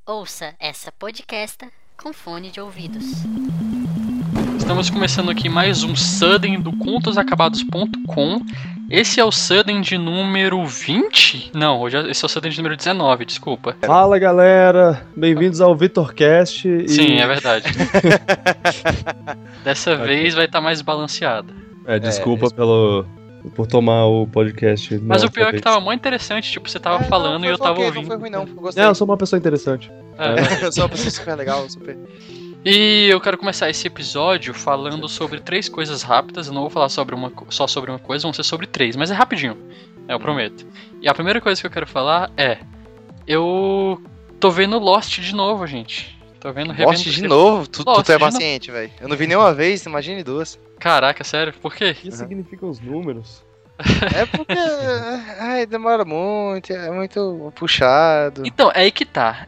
Ouça essa podcasta com fone de ouvidos. Estamos começando aqui mais um Sudden do contosacabados.com. Esse é o Sudden de número 20? Não, esse é o Sudden de número 19, desculpa. Fala galera, bem-vindos ao VitorCast. Sim, é verdade. Dessa vez vai estar mais balanceado. Desculpa por tomar o podcast. Mas o pior é que tava muito interessante, tipo, você tava falando e eu tava ouvindo. Não foi ruim não, eu gostei. Eu sou uma pessoa interessante. Eu sou uma pessoa super legal, super... E eu quero começar esse episódio falando sobre 3 coisas rápidas. Eu não vou falar só sobre uma coisa, vão ser sobre 3, mas é rapidinho, eu prometo. E a primeira coisa que eu quero falar é... Eu tô vendo Lost de novo, gente. Tô vendo Lost de novo? Tu é paciente, velho. Eu não vi nenhuma vez, imagine 2. Caraca, sério? Por quê? O que significam os números? É porque... demora muito, é muito puxado. Então, é aí que tá.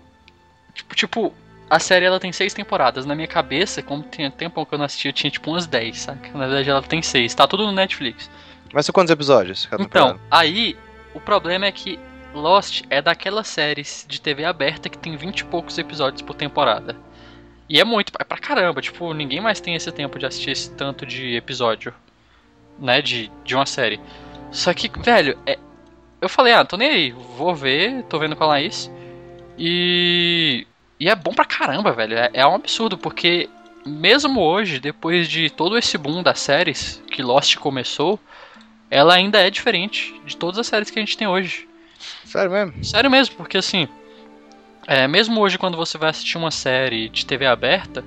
Tipo, a série ela tem 6 temporadas. Na minha cabeça, como tinha tempo que eu não assistia, tinha tipo umas 10, saca? Na verdade ela tem 6, tá tudo no Netflix. Mas são quantos episódios? Então, aí, o problema é que Lost é daquelas séries de TV aberta que tem 20 e poucos episódios por temporada. E é muito, é pra caramba, tipo, ninguém mais tem esse tempo de assistir esse tanto de episódio, né, de uma série. Só que, velho, eu falei, tô nem aí, vou ver, tô vendo com a Laís. E é bom pra caramba, velho, é um absurdo, porque mesmo hoje, depois de todo esse boom das séries que Lost começou, ela ainda é diferente de todas as séries que a gente tem hoje. Sério mesmo? Sério mesmo, porque assim, mesmo hoje quando você vai assistir uma série de TV aberta,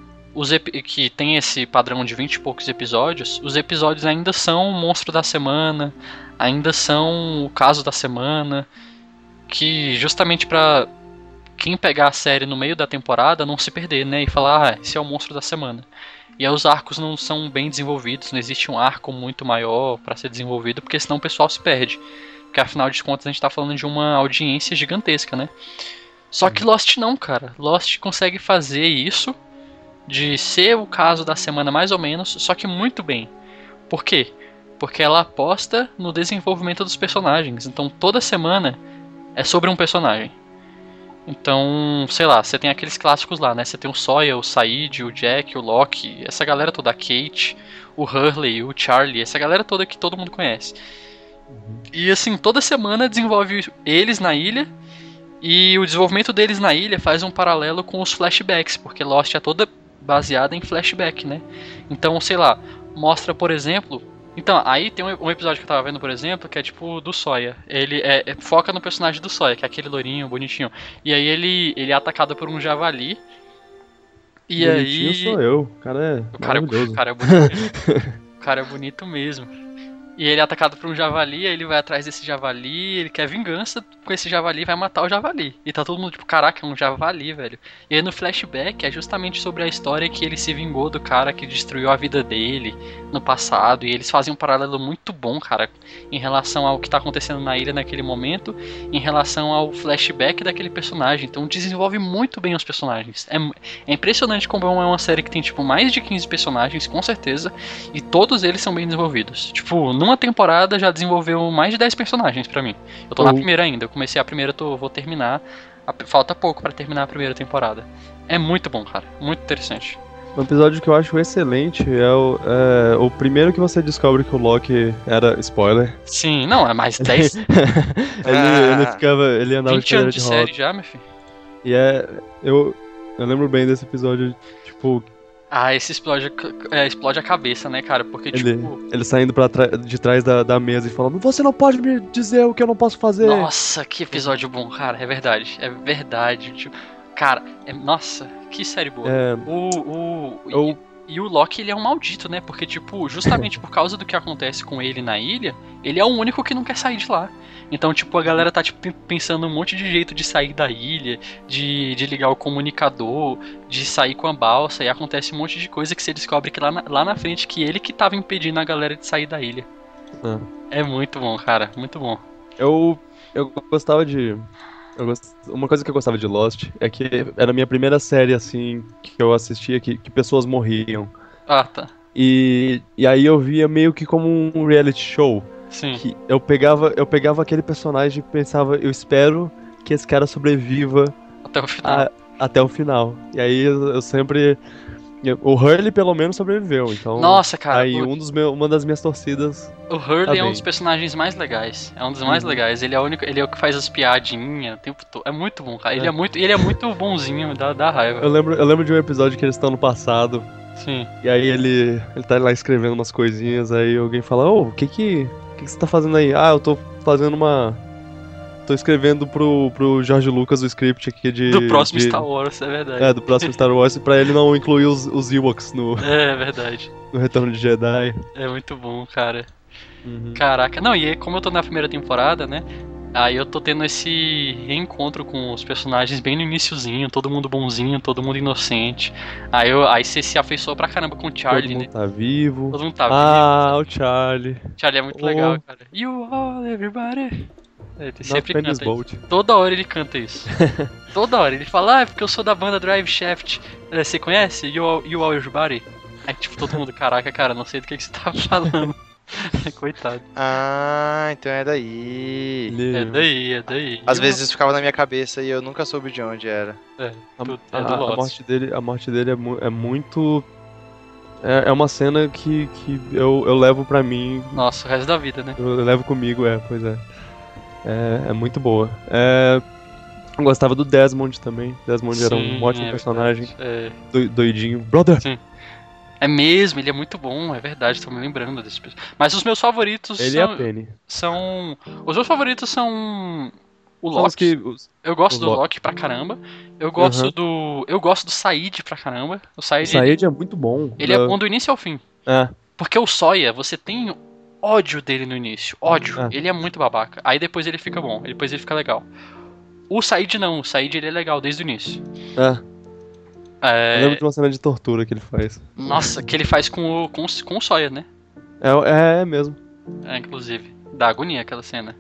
que tem esse padrão de 20 e poucos episódios, os episódios ainda são o monstro da semana, ainda são o caso da semana, que justamente pra quem pegar a série no meio da temporada não se perder, né, e falar, esse é o monstro da semana. E aí os arcos não são bem desenvolvidos, não existe um arco muito maior pra ser desenvolvido, porque senão o pessoal se perde. Porque afinal de contas a gente tá falando de uma audiência gigantesca, né? Só que Lost não, cara. Lost consegue fazer isso, de ser o caso da semana mais ou menos, só que muito bem. Por quê? Porque ela aposta no desenvolvimento dos personagens. Então toda semana é sobre um personagem. Então, sei lá, você tem aqueles clássicos lá, né? Você tem o Sawyer, o Sayid, o Jack, o Locke, essa galera toda, a Kate, o Hurley, o Charlie, essa galera toda que todo mundo conhece. E assim, toda semana desenvolve eles na ilha, e o desenvolvimento deles na ilha faz um paralelo com os flashbacks, porque Lost é toda baseada em flashback, né? Então, sei lá, mostra, por exemplo... Então, aí tem um episódio que eu tava vendo, por exemplo, que é tipo do Sawyer. Ele foca no personagem do Sawyer, que é aquele loirinho, bonitinho. E aí ele é atacado por um javali. E bonitinho aí... sou eu, o cara é maravilhoso. O cara é bonito mesmo. O cara é bonito mesmo. E ele é atacado por um javali, aí ele vai atrás desse javali, ele quer vingança com esse javali, vai matar o javali. E tá todo mundo tipo, caraca, é um javali, velho. E aí no flashback é justamente sobre a história que ele se vingou do cara que destruiu a vida dele no passado. E eles fazem um paralelo muito bom, cara, em relação ao que tá acontecendo na ilha naquele momento, em relação ao flashback daquele personagem. Então desenvolve muito bem os personagens. É impressionante como é uma série que tem tipo mais de 15 personagens, com certeza, e todos eles são bem desenvolvidos. Tipo, numa temporada já desenvolveu mais de 10 personagens pra mim. Eu tô na primeira ainda, eu comecei a primeira, vou terminar. Falta pouco pra terminar a primeira temporada. É muito bom, cara, muito interessante. Um episódio que eu acho excelente é o primeiro que você descobre que o Loki era spoiler. Sim, não, é mais 10. ele andava 20 anos de série já, meu filho. E eu lembro bem desse episódio, tipo... Esse explode a cabeça, né, cara? Porque, ele saindo de trás da mesa e falando, você não pode me dizer o que eu não posso fazer. Nossa, que episódio bom, cara. É verdade. Tipo, cara, nossa, que série boa. E o Loki, ele é um maldito, né? Porque, tipo, justamente por causa do que acontece com ele na ilha, ele é o único que não quer sair de lá. Então, tipo, a galera tá tipo, pensando um monte de jeito de sair da ilha, de ligar o comunicador, de sair com a balsa, e acontece um monte de coisa que você descobre que lá na frente que ele que tava impedindo a galera de sair da ilha. É muito bom, cara, muito bom. Eu gostava de... Uma coisa que eu gostava de Lost é que era a minha primeira série, assim, que eu assistia, que pessoas morriam. Tá. E aí eu via meio que como um reality show. Sim. Que eu pegava aquele personagem e pensava, eu espero que esse cara sobreviva Até o final. Até o final. E aí eu sempre... O Hurley pelo menos sobreviveu, então... Nossa, cara. Aí uma das minhas torcidas... O Hurley é um bem. dos personagens mais legais. É um dos mais legais. Ele é o que faz as piadinhas o tempo todo. É muito bom, cara. Ele é muito bonzinho, dá raiva. Eu lembro de um episódio que eles estão no passado. Sim. E aí ele tá lá escrevendo umas coisinhas, aí alguém fala, o que você tá fazendo aí? Ah, eu tô fazendo tô escrevendo pro George Lucas o script aqui Do próximo Star Wars, é verdade. do próximo Star Wars, pra ele não incluir os Ewoks É verdade. no Retorno de Jedi. É muito bom, cara. Caraca, não, e como eu tô na primeira temporada, né? Aí eu tô tendo esse reencontro com os personagens bem no iniciozinho, todo mundo bonzinho, todo mundo inocente. Aí você se afeiçoou pra caramba com o Charlie, Todo né? mundo tá vivo. Todo mundo tá vivo. O Charlie. Charlie é muito legal, cara. You all, everybody. Ele sempre canta isso. Toda hora ele canta isso. Toda hora. Ele fala, é porque eu sou da banda Drive Shaft. Você conhece? You all, everybody? Aí tipo, todo mundo, caraca, cara, não sei do que você tá falando. Coitado. Ah, então é daí. É daí. Às vezes isso ficava na minha cabeça e eu nunca soube de onde era. A morte dele é muito... É uma cena que eu levo pra mim. Nossa, o resto da vida, né? Eu levo comigo, pois é. É muito boa. Eu gostava do Desmond também. Desmond era um ótimo personagem. Doidinho. Brother! Sim. É mesmo, ele é muito bom, é verdade, tô me lembrando desse personagem. Mas os meus favoritos Ele e a Penny. Os meus favoritos são o Loki. Eu gosto do Loki pra caramba. Eu gosto do Said pra caramba. O Said é muito bom. Ele é bom do início ao fim. Porque o Sawyer, você tem ódio dele no início. Ódio. Ele é muito babaca. Aí depois ele fica bom. Depois ele fica legal. O Said não. O Said ele é legal desde o início. Eu lembro de uma cena de tortura que ele faz. Nossa, que ele faz com o Sawyer, né? É mesmo. Inclusive. Dá agonia aquela cena.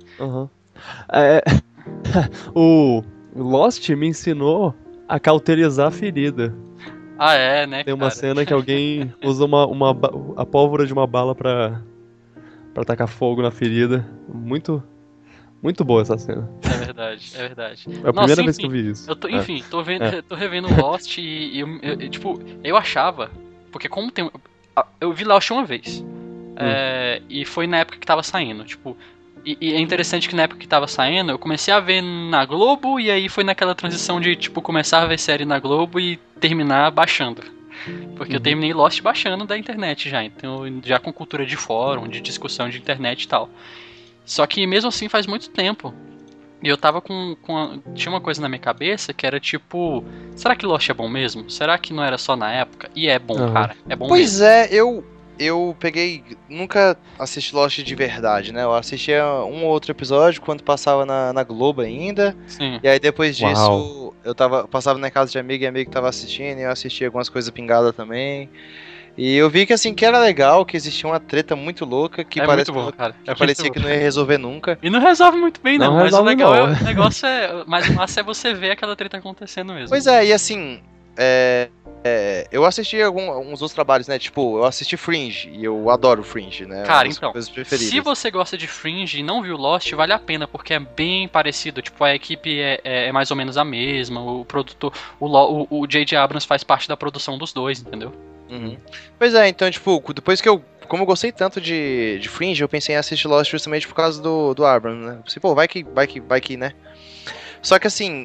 O Lost me ensinou a cauterizar a ferida. Né, Tem uma cena que alguém usa a pólvora de uma bala pra tacar fogo na ferida. Muito boa essa cena. É verdade. É a primeira vez que eu vi isso. Tô revendo Lost e eu achava, porque como tem... Eu vi Lost uma vez. E foi na época que tava saindo, E é interessante que na época que tava saindo, eu comecei a ver na Globo, e aí foi naquela transição de, começar a ver série na Globo e terminar baixando. Porque eu terminei Lost baixando da internet já, então já com cultura de fórum, de discussão de internet e tal. Só que mesmo assim faz muito tempo. E eu tava tinha uma coisa na minha cabeça que era será que Lost é bom mesmo? Será que não era só na época? E é bom, cara, é bom mesmo. Pois é, eu nunca assisti Lost de verdade, né? Eu assistia um ou outro episódio quando passava na Globo ainda. Sim. E aí depois disso eu passava na casa de amigo e amigo tava assistindo, e eu assistia algumas coisas pingadas também. E eu vi que que era legal, que existia uma treta muito louca, que muito bom, cara. Parecia que não ia resolver nunca. E não resolve muito bem, não. Mas o legal não. O negócio mas o massa é você ver aquela treta acontecendo mesmo. Pois é, e assim, eu assisti alguns outros trabalhos, né? Eu assisti Fringe, e eu adoro Fringe, né? Cara, então, se você gosta de Fringe e não viu Lost, vale a pena, porque é bem parecido. A equipe é mais ou menos a mesma, o produtor, o J.J. Abrams faz parte da produção dos dois, entendeu? Pois é, então, depois que como eu gostei tanto de Fringe, eu pensei em assistir Lost justamente por causa do Abrams, né? Vai que, né? Só que assim,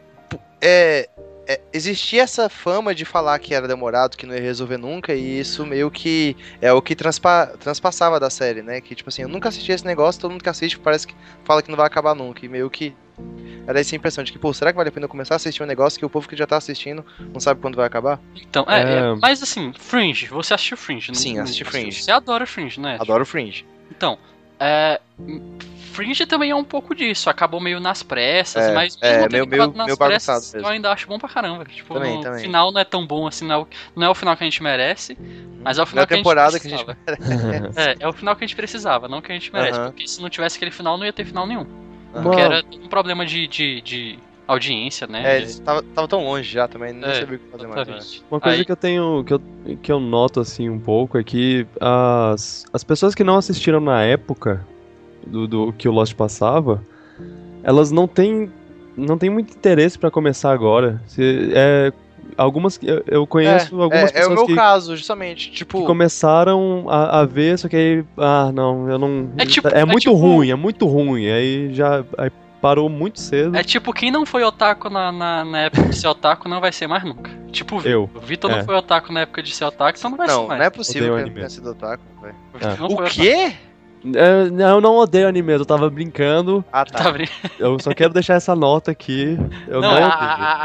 existia essa fama de falar que era demorado, que não ia resolver nunca, e isso meio que é o que transpassava da série, né? Que eu nunca assisti esse negócio, todo mundo que assiste parece que fala que não vai acabar nunca, e meio que era essa impressão de que, será que vale a pena eu começar a assistir um negócio que o povo que já tá assistindo não sabe quando vai acabar? Então, mas assim, Fringe, você assistiu Fringe, não? Sim, assisti Fringe. Você adora Fringe, né? Adoro Fringe. Então, Fringe também é um pouco disso, acabou meio nas pressas, mas meio bagunçado mesmo. Eu ainda acho bom pra caramba. Também. O final não é tão bom assim, não é o final que a gente merece, mas é o final que a gente precisava. É o final que a gente precisava, não que a gente merece, porque se não tivesse aquele final, não ia ter final nenhum. Porque era um problema de audiência, né? Tava tão longe já também, não sabia o que fazer mais. Uma coisa que eu noto assim um pouco é que as pessoas que não assistiram na época do que o Lost passava, elas não têm não tem muito interesse pra começar agora. Algumas eu conheço algumas É o pessoas meu que caso, justamente. Tipo, começaram a ver, só que aí, não, eu não. É muito ruim, é muito ruim. Aí parou muito cedo. É tipo, quem não foi otaku na época de ser otaku não vai ser mais nunca. Tipo, o Vitor não foi otaku na época de ser otaku, então não vai ser mais. Não é possível Odeio que ele anime. tenha sido otaku, velho. O Vitor não O foi quê? Eu não odeio anime, eu tava brincando. Ah, otaku. Tá tá. brincando. Eu só quero deixar essa nota aqui. Eu não, odeio.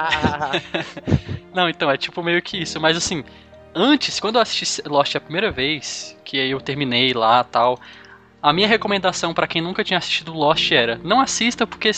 Não, então, é tipo meio que isso. Mas assim, antes, quando eu assisti Lost a primeira vez, que aí eu terminei lá e tal, a minha recomendação pra quem nunca tinha assistido Lost era: não assista porque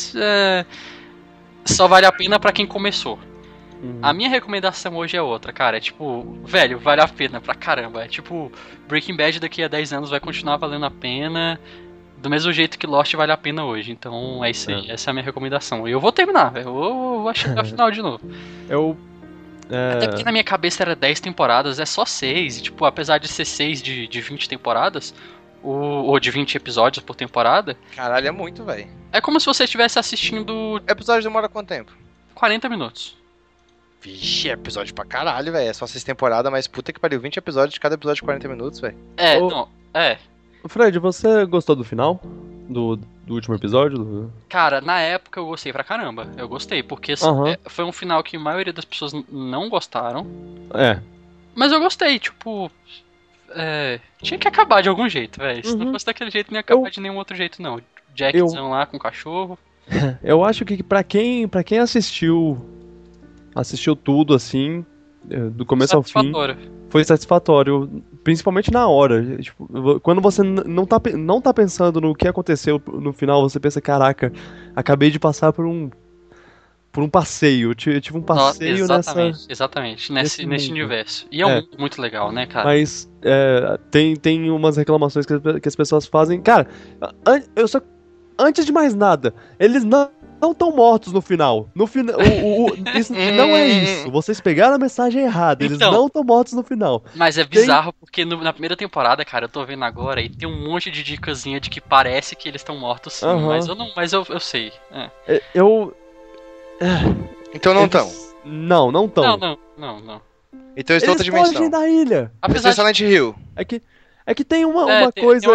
só vale a pena pra quem começou. A minha recomendação hoje é outra, cara. É tipo, velho, vale a pena pra caramba. É tipo, Breaking Bad daqui a 10 anos vai continuar valendo a pena. Do mesmo jeito que Lost vale a pena hoje. Então é isso aí. Essa é a minha recomendação. E eu vou terminar, velho. Eu vou chegar ao final de novo. Até porque na minha cabeça era 10 temporadas, é só 6. E, tipo, apesar de ser 6 de 20 temporadas, ou de 20 episódios por temporada. Caralho, é muito, velho. É como se você estivesse assistindo O episódio demora quanto tempo? 40 minutos. Vixe, é episódio pra caralho, velho. É só 6 temporadas, mas puta que pariu. 20 episódios, cada episódio de 40 minutos, velho. Fred, você gostou do final? Do último episódio? Cara, na época eu gostei pra caramba. Eu gostei, porque foi um final que a maioria das pessoas não gostaram. Mas eu gostei, tipo. Tinha que acabar de algum jeito, velho. Se não fosse daquele jeito, não ia acabar de nenhum outro jeito, não. Jackzão lá com o cachorro. Eu acho que pra quem assistiu tudo assim, do começo ao fim, foi satisfatório, principalmente na hora. Tipo, quando você não tá pensando no que aconteceu no final, você pensa, caraca, acabei de passar por um passeio. Eu tive um passeio exatamente, nesse universo. E muito legal, né, cara? Mas tem umas reclamações que as pessoas fazem. Cara, antes de mais nada, eles não estão mortos no final. No final, isso não é isso. Vocês pegaram a mensagem errada. Eles não estão mortos no final. Mas é bizarro porque na primeira temporada, cara, eu tô vendo agora e tem um monte de dicasinha de que parece que eles estão mortos sim. Mas eu sei. Então não estão. Não estão. Não. Então eles estão outra dimensão. Fogem da ilha. Apesar de Silent Hill. É que tem uma coisa.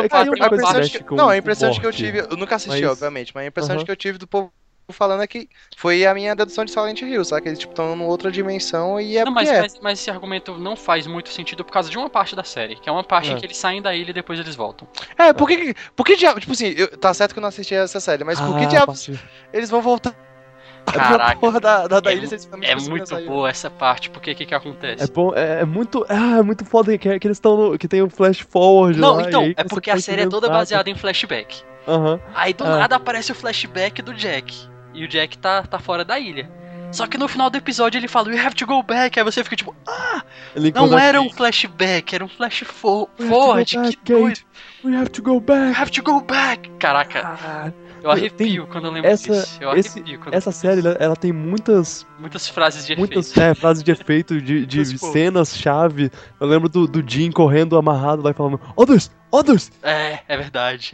A impressão que eu tive. Eu nunca assisti, obviamente, mas a impressão que eu tive do povo falando é que foi a minha dedução de Silent Hill, sabe? Que eles estão numa outra dimensão e mas esse argumento não faz muito sentido por causa de uma parte da série, que é uma parte em que eles saem da ilha e depois eles voltam. Por que diabos? Tipo assim, tá certo que eu não assisti essa série, mas por que diabos eles vão voltar? Caraca, porra da ilha, é muito boa essa parte, porque o que acontece? É muito foda que eles estão que tem o flash forward. Não, então, é porque a série é toda baseada em flashback. Aí do nada aparece o flashback do Jack. E o Jack tá fora da ilha. Só que no final do episódio ele fala, "We have to go back." Aí você fica tipo, não era um flashback, era um flash forward. Que doido. We have to go back. We have to go back. Caraca. Eu arrepio quando eu lembro disso. Essa série, ela tem muitas frases de efeito. Frases de efeito, de cenas-chave. Eu lembro do Jim correndo amarrado lá e falando, Others! É verdade.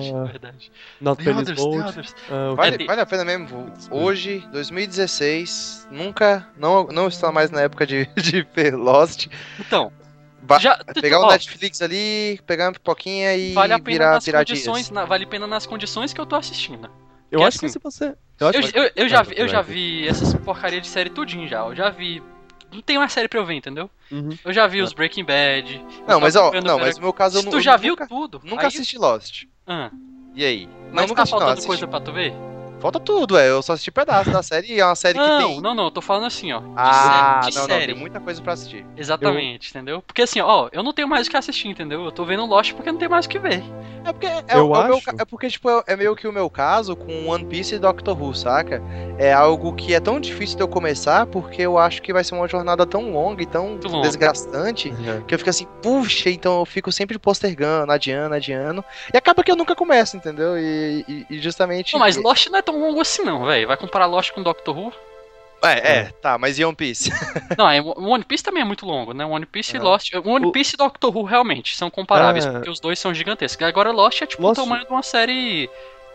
Not Penny's Boat. Vale a pena mesmo. Hoje, 2016, não está mais na época de ver Lost. Então... pegar o Netflix ali, pegar uma pipoquinha e vale a pena virar dias. Vale a pena nas condições que eu tô assistindo. Eu acho que se você... Eu já vi essas porcaria de série tudinho já. Eu já vi... Não tem mais série pra eu ver, entendeu? Eu já vi os Breaking Bad. Mas no meu caso eu não... Tu já viu tudo? Nunca assisti Lost. E aí? Mas tá faltando coisa pra tu ver? Falta tudo, eu só assisti pedaço da série e é uma série que tem... Não, eu tô falando assim, ó. De série. Tem muita coisa pra assistir. Exatamente, entendeu? Porque assim, ó, eu não tenho mais o que assistir, entendeu? Eu tô vendo Lost porque não tem mais o que ver. Porque, tipo, é meio que o meu caso com One Piece e Doctor Who, saca? É algo que é tão difícil de eu começar porque eu acho que vai ser uma jornada tão longa e tão desgastante que eu fico assim, puxa, então eu fico sempre postergando, adiando. E acaba que eu nunca começo, entendeu? E justamente... Não, mas Lost não é tão longo assim não, velho. Vai comparar Lost com Doctor Who? Tá, mas e One Piece? Não, o One Piece também é muito longo, né? One Piece e Lost... One Piece e Doctor Who realmente são comparáveis, porque os dois são gigantescos. Agora Lost é tipo o tamanho de uma série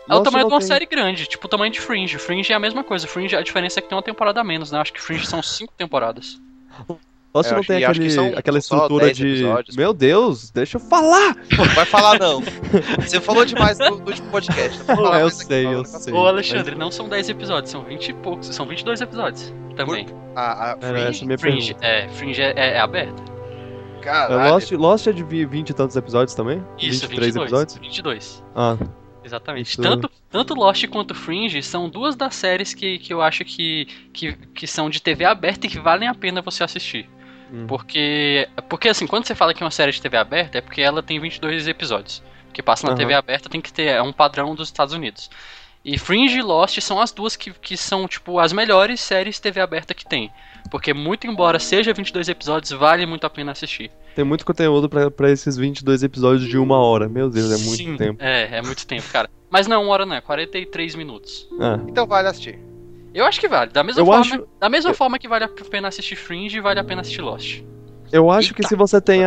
É o tamanho de uma série grande, tipo o tamanho de Fringe. Fringe é a mesma coisa. Fringe, a diferença é que tem uma temporada a menos, né? Acho que Fringe são 5 temporadas. Lost não tem aquela estrutura de... Episódios. Meu Deus, deixa eu falar! Vai falar não. Você falou demais no último podcast. Eu sei. Ô, Alexandre, não são 10 episódios, são 20 e poucos. São 22 episódios também. Fringe? Fringe é aberta. Caralho. Lost é de 20 e tantos episódios também? Isso, 23 episódios? 22. Exatamente. Isso. Tanto Lost quanto Fringe são duas das séries que eu acho que são de TV aberta e que valem a pena você assistir. Porque assim, quando você fala que é uma série de TV aberta, é porque ela tem 22 episódios. Porque passa na TV aberta, tem que ter um padrão dos Estados Unidos. E Fringe e Lost são as duas que são, tipo, as melhores séries TV aberta que tem. Porque muito embora seja 22 episódios, vale muito a pena assistir. Tem muito conteúdo pra esses 22 episódios de 1 hora. Meu Deus, é muito tempo. É muito tempo, cara. Mas não é 1 hora, não, é 43 minutos. Então vale assistir. Eu acho que vale. Da mesma forma que vale a pena assistir Fringe, vale a pena assistir Lost. Eu acho que se você tem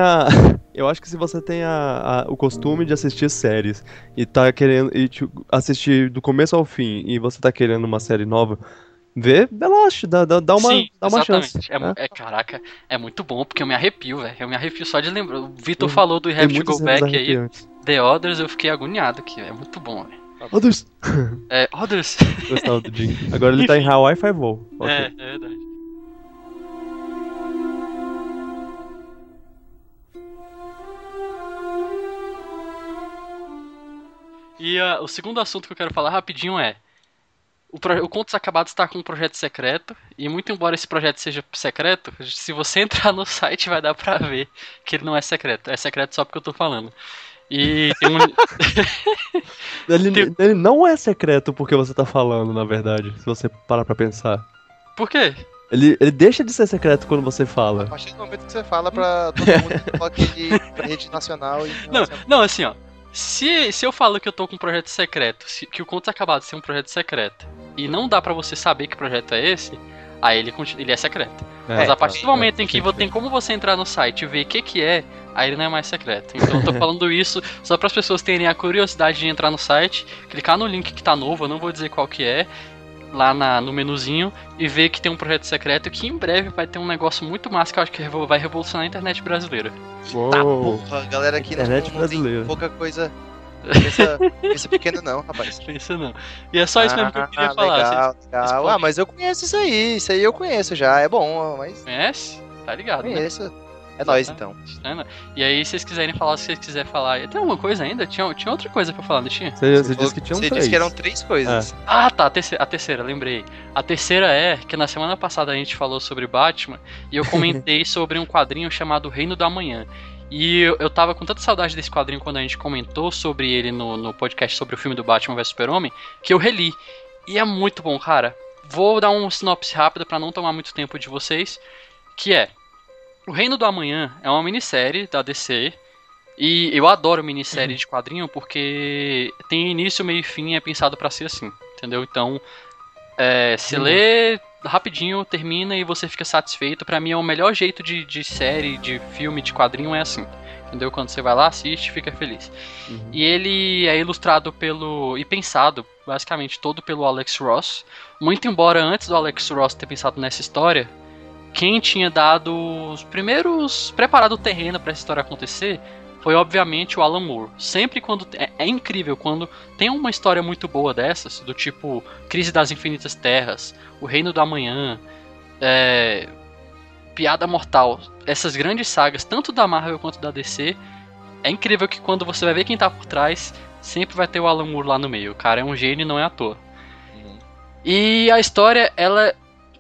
o costume de assistir séries e tá querendo assistir do começo ao fim e você tá querendo uma série nova, vê Lost, dá uma chance. Caraca, é muito bom porque eu me arrepio, velho. Eu me arrepio só de lembrar. O Vitor falou do Have to Go Back aí. The Others, eu fiquei agoniado aqui. É muito bom, velho. Others. Others. Gostava do Jim. Agora ele tá em Hawaii Five-O. Okay. É verdade. E o segundo assunto que eu quero falar rapidinho é: o Contos Acabados está com um projeto secreto, e muito embora esse projeto seja secreto, se você entrar no site vai dar pra ver que ele não é secreto. É secreto só porque eu tô falando. E tem ele não é secreto porque você tá falando, na verdade, se você parar pra pensar. Por quê? Ele deixa de ser secreto quando você fala. A partir do momento que você fala pra todo mundo que coloca ele pra rede nacional e... Não, assim, ó. Se eu falo que eu tô com um projeto secreto, que o Contos Acabados é um projeto secreto, e não dá pra você saber que projeto é esse, aí ele é secreto. Mas a partir do momento em que tem como você entrar no site e ver o que é, aí ele não é mais secreto. Então eu tô falando isso só para as pessoas terem a curiosidade de entrar no site, clicar no link que tá novo, eu não vou dizer qual que é, lá no menuzinho, e ver que tem um projeto secreto que em breve vai ter um negócio muito massa que eu acho que vai revolucionar a internet brasileira. Tá, porra, galera aqui internet não tem pouca coisa... Pensa pequeno não, rapaz. Pensa não. E é só isso mesmo que eu queria falar. Legal. Mas eu conheço isso aí eu conheço já, é bom, mas... Conhece? Tá ligado, conheço. Né? É nóis, então. E aí, se vocês quiserem falar, se vocês quiserem falar... Tem alguma coisa ainda? Tinha outra coisa pra falar, não tinha? Você disse que tinha 3. Você disse que eram 3 coisas. Tá, a terceira, lembrei. A terceira é que na semana passada a gente falou sobre Batman, e eu comentei sobre um quadrinho chamado Reino do Amanhã. E eu tava com tanta saudade desse quadrinho quando a gente comentou sobre ele no podcast sobre o filme do Batman vs Super-Homem, que eu reli. E é muito bom, cara. Vou dar um sinopse rápido pra não tomar muito tempo de vocês, que é: O Reino do Amanhã é uma minissérie da DC, e eu adoro minissérie de quadrinho porque tem início, meio e fim, é pensado pra ser assim, entendeu? Então, se lê rapidinho, termina e você fica satisfeito. Pra mim é o melhor jeito de série, de filme, de quadrinho é assim, entendeu? Quando você vai lá, assiste, fica feliz. E ele é ilustrado e pensado, basicamente, todo pelo Alex Ross. Muito embora antes do Alex Ross ter pensado nessa história, quem tinha dado os primeiros... preparado o terreno pra essa história acontecer foi, obviamente, o Alan Moore. Sempre quando... É incrível quando tem uma história muito boa dessas, do tipo Crise das Infinitas Terras, O Reino do Amanhã, Piada Mortal, essas grandes sagas, tanto da Marvel quanto da DC, é incrível que quando você vai ver quem tá por trás, sempre vai ter o Alan Moore lá no meio. O cara é um gênio e não é à toa. E a história, ela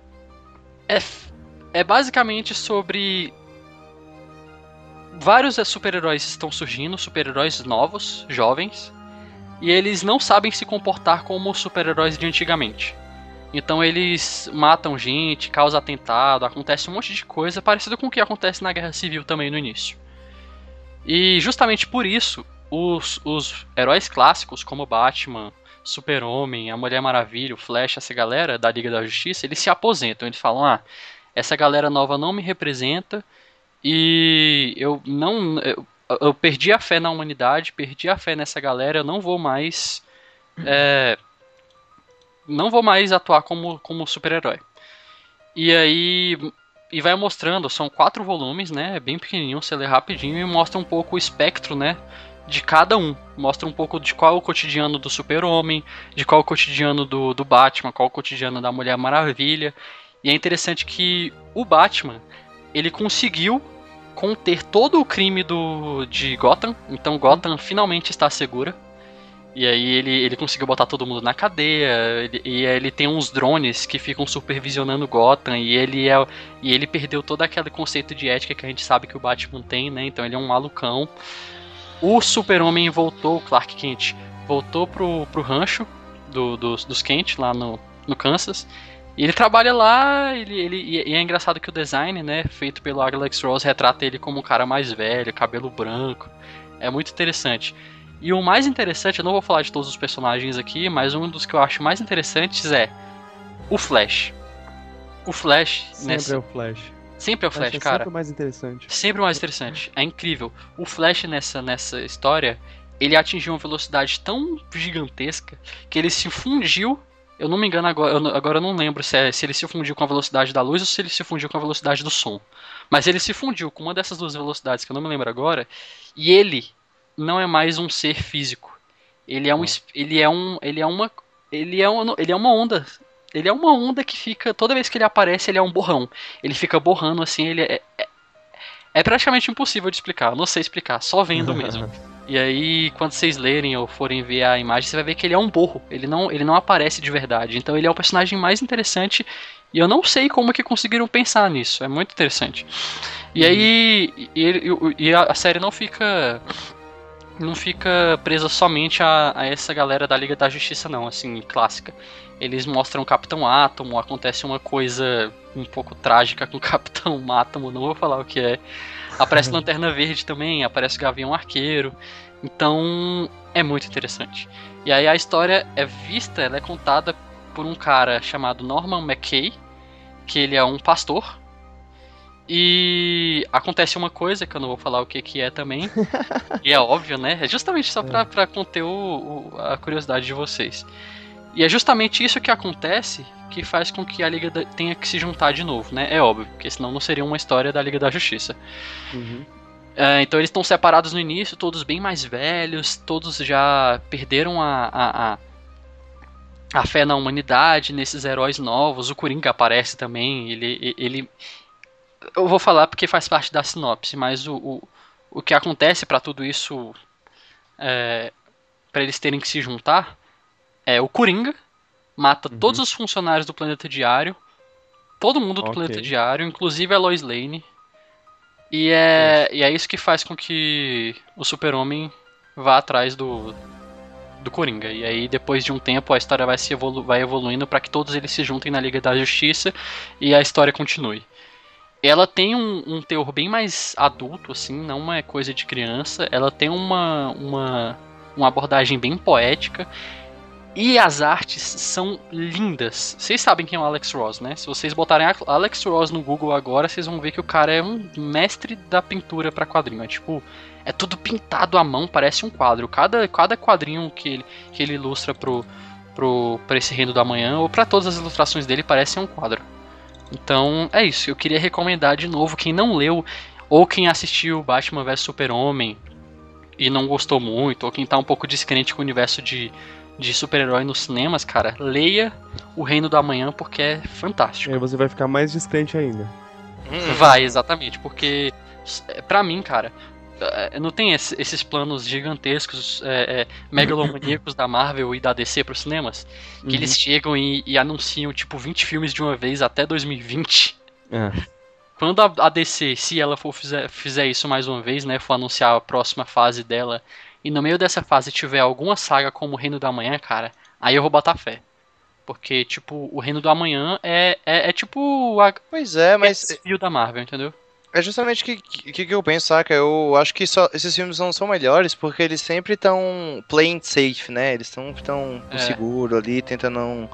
é basicamente sobre... Vários super-heróis estão surgindo, super-heróis novos, jovens, e eles não sabem se comportar como os super-heróis de antigamente. Então eles matam gente, causam atentado, acontece um monte de coisa parecido com o que acontece na Guerra Civil também no início. E justamente por isso, os heróis clássicos como Batman, Super-Homem, a Mulher Maravilha, o Flash, essa galera da Liga da Justiça, eles se aposentam, eles falam: essa galera nova não me representa, e eu perdi a fé na humanidade, perdi a fé nessa galera, eu não vou mais não vou mais atuar como super-herói. E aí, e vai mostrando, são 4 volumes, né, é bem pequenininho, você lê rapidinho e mostra um pouco o espectro, né, de cada um. Mostra um pouco de qual é o cotidiano do Super-Homem, de qual é o cotidiano do Batman, qual é o cotidiano da Mulher Maravilha. E é interessante que o Batman, ele conseguiu conter todo o crime de Gotham. Então Gotham finalmente está segura. E aí ele conseguiu botar todo mundo na cadeia. E ele tem uns drones que ficam supervisionando Gotham. E ele perdeu todo aquele conceito de ética que a gente sabe que o Batman tem, né? Então ele é um malucão. O Super-Homem voltou, o Clark Kent, voltou pro rancho dos Kent, lá no Kansas. E ele trabalha lá, e é engraçado que o design, né, feito pelo Alex Ross, retrata ele como um cara mais velho, cabelo branco. É muito interessante. E o mais interessante, eu não vou falar de todos os personagens aqui, mas um dos que eu acho mais interessantes é o Flash. O Flash... Sempre é o Flash. Sempre é o Flash, cara. Sempre o mais interessante. Sempre o mais interessante. É incrível. O Flash nessa história, ele atingiu uma velocidade tão gigantesca que ele se fundiu. Eu não me engano agora eu não lembro se ele se fundiu com a velocidade da luz ou se ele se fundiu com a velocidade do som. Mas ele se fundiu com uma dessas duas velocidades que eu não me lembro agora. E ele não é mais um ser físico. Ele é uma onda. Ele é uma onda que fica... Toda vez que ele aparece, ele é um borrão. Ele fica borrando assim, ele é praticamente impossível de explicar. Eu não sei explicar, só vendo mesmo. E aí, quando vocês lerem ou forem ver a imagem, você vai ver que ele é um borro. Ele não aparece de verdade. Então ele é o personagem mais interessante. E eu não sei como que conseguiram pensar nisso. É muito interessante. E aí... E a série não fica presa somente a essa galera da Liga da Justiça, não, assim, clássica. Eles mostram o Capitão Átomo, acontece uma coisa um pouco trágica com o Capitão Átomo, não vou falar o que é. Aparece Lanterna Verde também, aparece Gavião Arqueiro. Então, é muito interessante. E aí a história ela é contada por um cara chamado Norman McKay, que ele é um pastor. E acontece uma coisa, que eu não vou falar o que é também, e é óbvio, né? É justamente só pra conter a curiosidade de vocês. E é justamente isso que acontece que faz com que a Liga tenha que se juntar de novo, né? É óbvio, porque senão não seria uma história da Liga da Justiça. Uhum. Então eles estão separados no início, todos bem mais velhos, todos já perderam a fé na humanidade, nesses heróis novos. O Coringa aparece também, ele eu vou falar porque faz parte da sinopse, mas o que acontece pra tudo isso, pra eles terem que se juntar, é o Coringa mata todos os funcionários do Planeta Diário, todo mundo do Planeta Diário, inclusive a Lois Lane, e é isso que faz com que o Super-Homem vá atrás do Coringa. E aí, depois de um tempo, a história vai evoluindo pra que todos eles se juntem na Liga da Justiça e a história continue. Ela tem um teor bem mais adulto, assim, não é coisa de criança. Ela tem uma abordagem bem poética. E as artes são lindas. Vocês sabem quem é o Alex Ross, né? Se vocês botarem Alex Ross no Google agora, vocês vão ver que o cara é um mestre da pintura pra quadrinho. É tipo, é tudo pintado à mão, parece um quadro. Cada quadrinho que ele ilustra pra esse Reino da Manhã, ou pra todas as ilustrações dele, parece um quadro. Então, é isso. Eu queria recomendar de novo, quem não leu, ou quem assistiu Batman vs Super-Homem e não gostou muito, ou quem tá um pouco descrente com o universo de super-herói nos cinemas, cara, leia O Reino do Amanhã, porque é fantástico. E aí você vai ficar mais distante ainda. Vai, exatamente, porque pra mim, cara, não tem esses planos gigantescos, megalomaníacos da Marvel e da DC pros cinemas, que eles chegam e anunciam, tipo, 20 filmes de uma vez até 2020. Quando a DC, se ela fizer isso mais uma vez, né, for anunciar a próxima fase dela, e no meio dessa fase tiver alguma saga como o Reino do Amanhã, cara, aí eu vou botar fé. Porque, tipo, o Reino do Amanhã é tipo... Pois é, mas... desafio da Marvel, entendeu? É justamente o que eu penso, saca? Eu acho que esses filmes não são melhores porque eles sempre estão playing safe, né? Eles estão seguro ali, tentando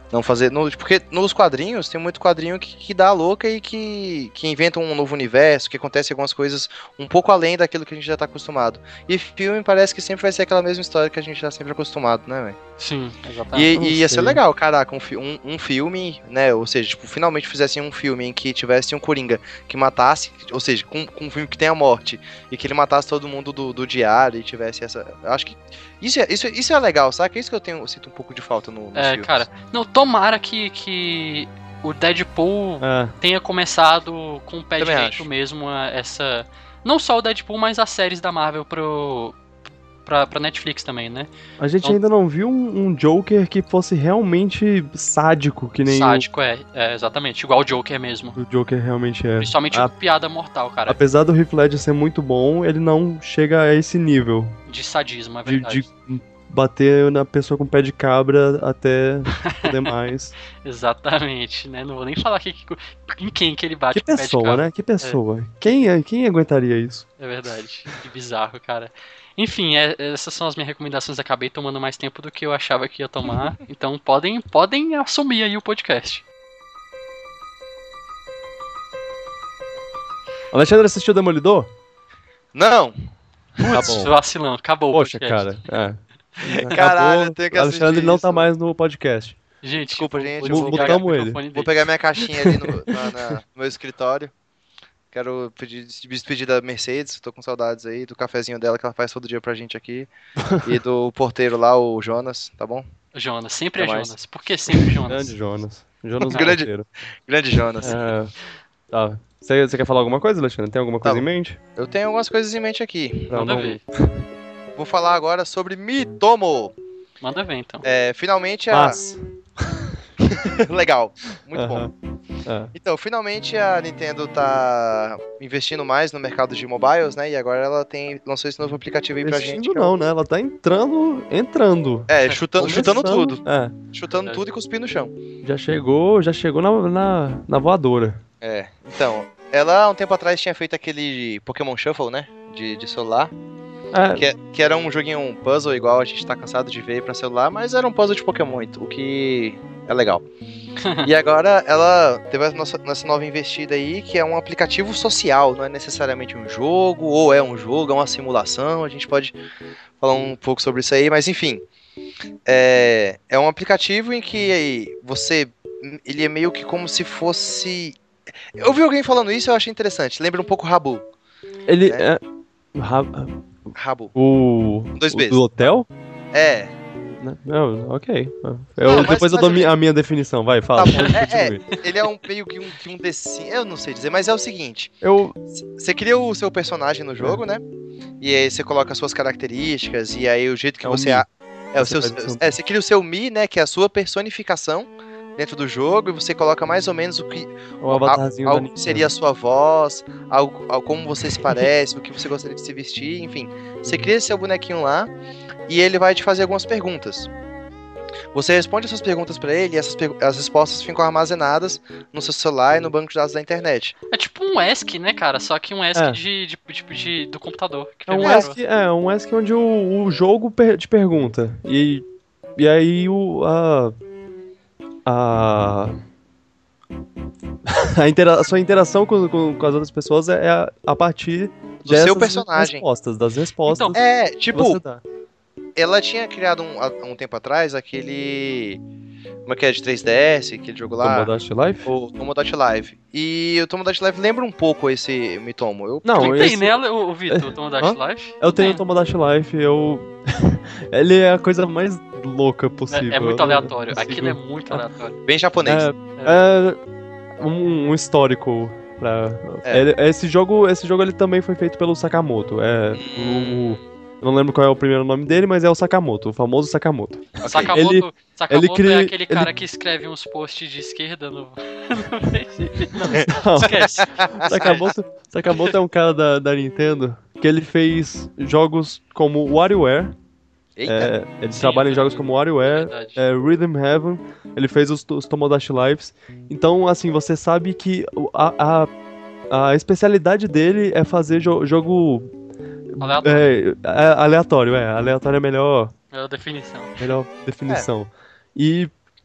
Não fazer. Porque nos quadrinhos tem muito quadrinho que dá a louca e que inventa um novo universo, que acontece algumas coisas um pouco além daquilo que a gente já tá acostumado. E filme parece que sempre vai ser aquela mesma história que a gente tá sempre acostumado, né, velho? Sim, exatamente. E ia ser legal, caraca, um filme, né? Ou seja, tipo, finalmente fizessem um filme em que tivesse um Coringa que matasse, ou seja, com um filme que tenha morte, e que ele matasse todo mundo do diário e tivesse essa. Eu acho que. Isso é legal, sabe? É isso que eu sinto um pouco de falta nos filmes. Cara, não, tomara que o Deadpool tenha começado com o pé Também direito acho. mesmo essa... Não só o Deadpool, mas as séries da Marvel pra Netflix também, né? A gente Então- ainda não viu um Joker que fosse realmente sádico, que nem Sádico, exatamente, igual o Joker mesmo. o Joker realmente é. Principalmente o Piada Mortal, cara, Apesar do Heath Ledger ser muito bom, ele não chega a esse nível de sadismo, é de, verdade. de bater na pessoa com pé de cabra até poder mais. Exatamente, né? Não vou nem falar em quem que ele bate Que com o pé de pessoa, cabra. né? Que pessoa. Quem aguentaria isso? É verdade, que bizarro, cara. Enfim, essas são as minhas recomendações. Acabei tomando mais tempo do que eu achava que ia tomar. Então podem assumir aí o podcast. Alexandre assistiu Demolidor? Não! Putz, bom. vacilão, acabou Poxa, o podcast. cara. Caralho, eu tenho que assistir Alexandre não isso. tá mais no podcast. Gente, Desculpa, gente, vou eu vou desligar mutamos o ele. microfone Vou dele. pegar minha caixinha ali no meu escritório. Quero me despedir da Mercedes, tô com saudades aí, do cafezinho dela que ela faz todo dia pra gente aqui. E do porteiro lá, o Jonas, tá bom? Jonas, sempre Até é mais. Jonas. Por que sempre Jonas? Grande Jonas. Jonas Grande- Monteiro. Grande Jonas. Tá. Você quer falar alguma coisa, Alexandre? Tem alguma coisa Tá em bom. mente? Eu tenho algumas coisas em mente aqui. Manda ver. Vou falar agora sobre Miitomo. Manda ver, então. Finalmente Mas. Legal, muito bom. Aham. É. Então, finalmente a Nintendo tá investindo mais no mercado de mobiles, né? E agora ela lançou esse novo aplicativo aí pra gente. Investindo que é não, né? Ela tá entrando. chutando Começando. tudo. É. Chutando tudo e cuspindo no chão. Já chegou na voadora. Então, ela há um tempo atrás tinha feito aquele Pokémon Shuffle, né? De celular. Que era um joguinho, um puzzle igual a gente tá cansado de ver pra celular, mas era um puzzle de Pokémon, o que é legal. E agora ela teve nessa nova investida aí, que é um aplicativo social, não é necessariamente um jogo, ou é um jogo, é uma simulação, a gente pode falar um pouco sobre isso aí, mas enfim. É um aplicativo em que ele é meio que como se fosse... Eu vi alguém falando isso e eu achei interessante, lembra um pouco Rabu. Ele É. é. Rabu. O. Dois o Bs. do hotel? É, Não, ok. Não, Depois eu mas dou a minha definição. Vai, fala. Tá bom. Continue. Ele é meio que um desse. Eu não sei dizer, mas é o seguinte: Eu. você cria o seu personagem no jogo, né? E aí você coloca as suas características, e aí o jeito que É o você. Mi. Você cria o seu Mi, né? Que é a sua personificação dentro do jogo, e você coloca mais ou menos O avatarzinho da algo que Nintendo. seria a sua voz, algo como você se parece, o que você gostaria de se vestir, enfim. Você cria esse seu bonequinho lá e ele vai te fazer algumas perguntas. Você responde essas perguntas pra ele e as respostas ficam armazenadas no seu celular e no banco de dados da internet. É tipo um ESC, né, cara? Só que um ESC do computador. Que É um ESC onde o jogo te pergunta. E aí a sua interação com as outras pessoas é a partir Do seu dessas personagem. das respostas. Então, que Tipo, você dá. ela tinha criado um tempo atrás aquele... Como é que é? De 3DS, aquele jogo lá. Tomodachi Life? O Tomodachi Live. E o Tomodachi Live lembra um pouco esse Miitomo. Não, Tem esse, nela, o Vitor, o Tomodachi Life? eu tenho o Tem. Tomodachi Life, ele é a coisa mais louca possível. É muito eu não aleatório. consigo- Aquilo é muito aleatório. Bem japonês. É um histórico pra... Esse jogo ele também foi feito pelo Sakamoto. Eu não lembro qual é o primeiro nome dele, mas é o Sakamoto, o famoso Sakamoto. Sakamoto ele é aquele cara que escreve uns posts de esquerda no Facebook. Não, Esquece. Sakamoto é um cara da Nintendo que ele fez jogos como WarioWare. Eita. Ele Sim, trabalha em eu jogos vi. como WarioWare, Verdade. Rhythm Heaven, ele fez os Tomodachi Lives. Então, assim, você sabe que a especialidade dele é fazer jogo Aleatório. aleatório. Aleatório é a melhor É a definição. definição. E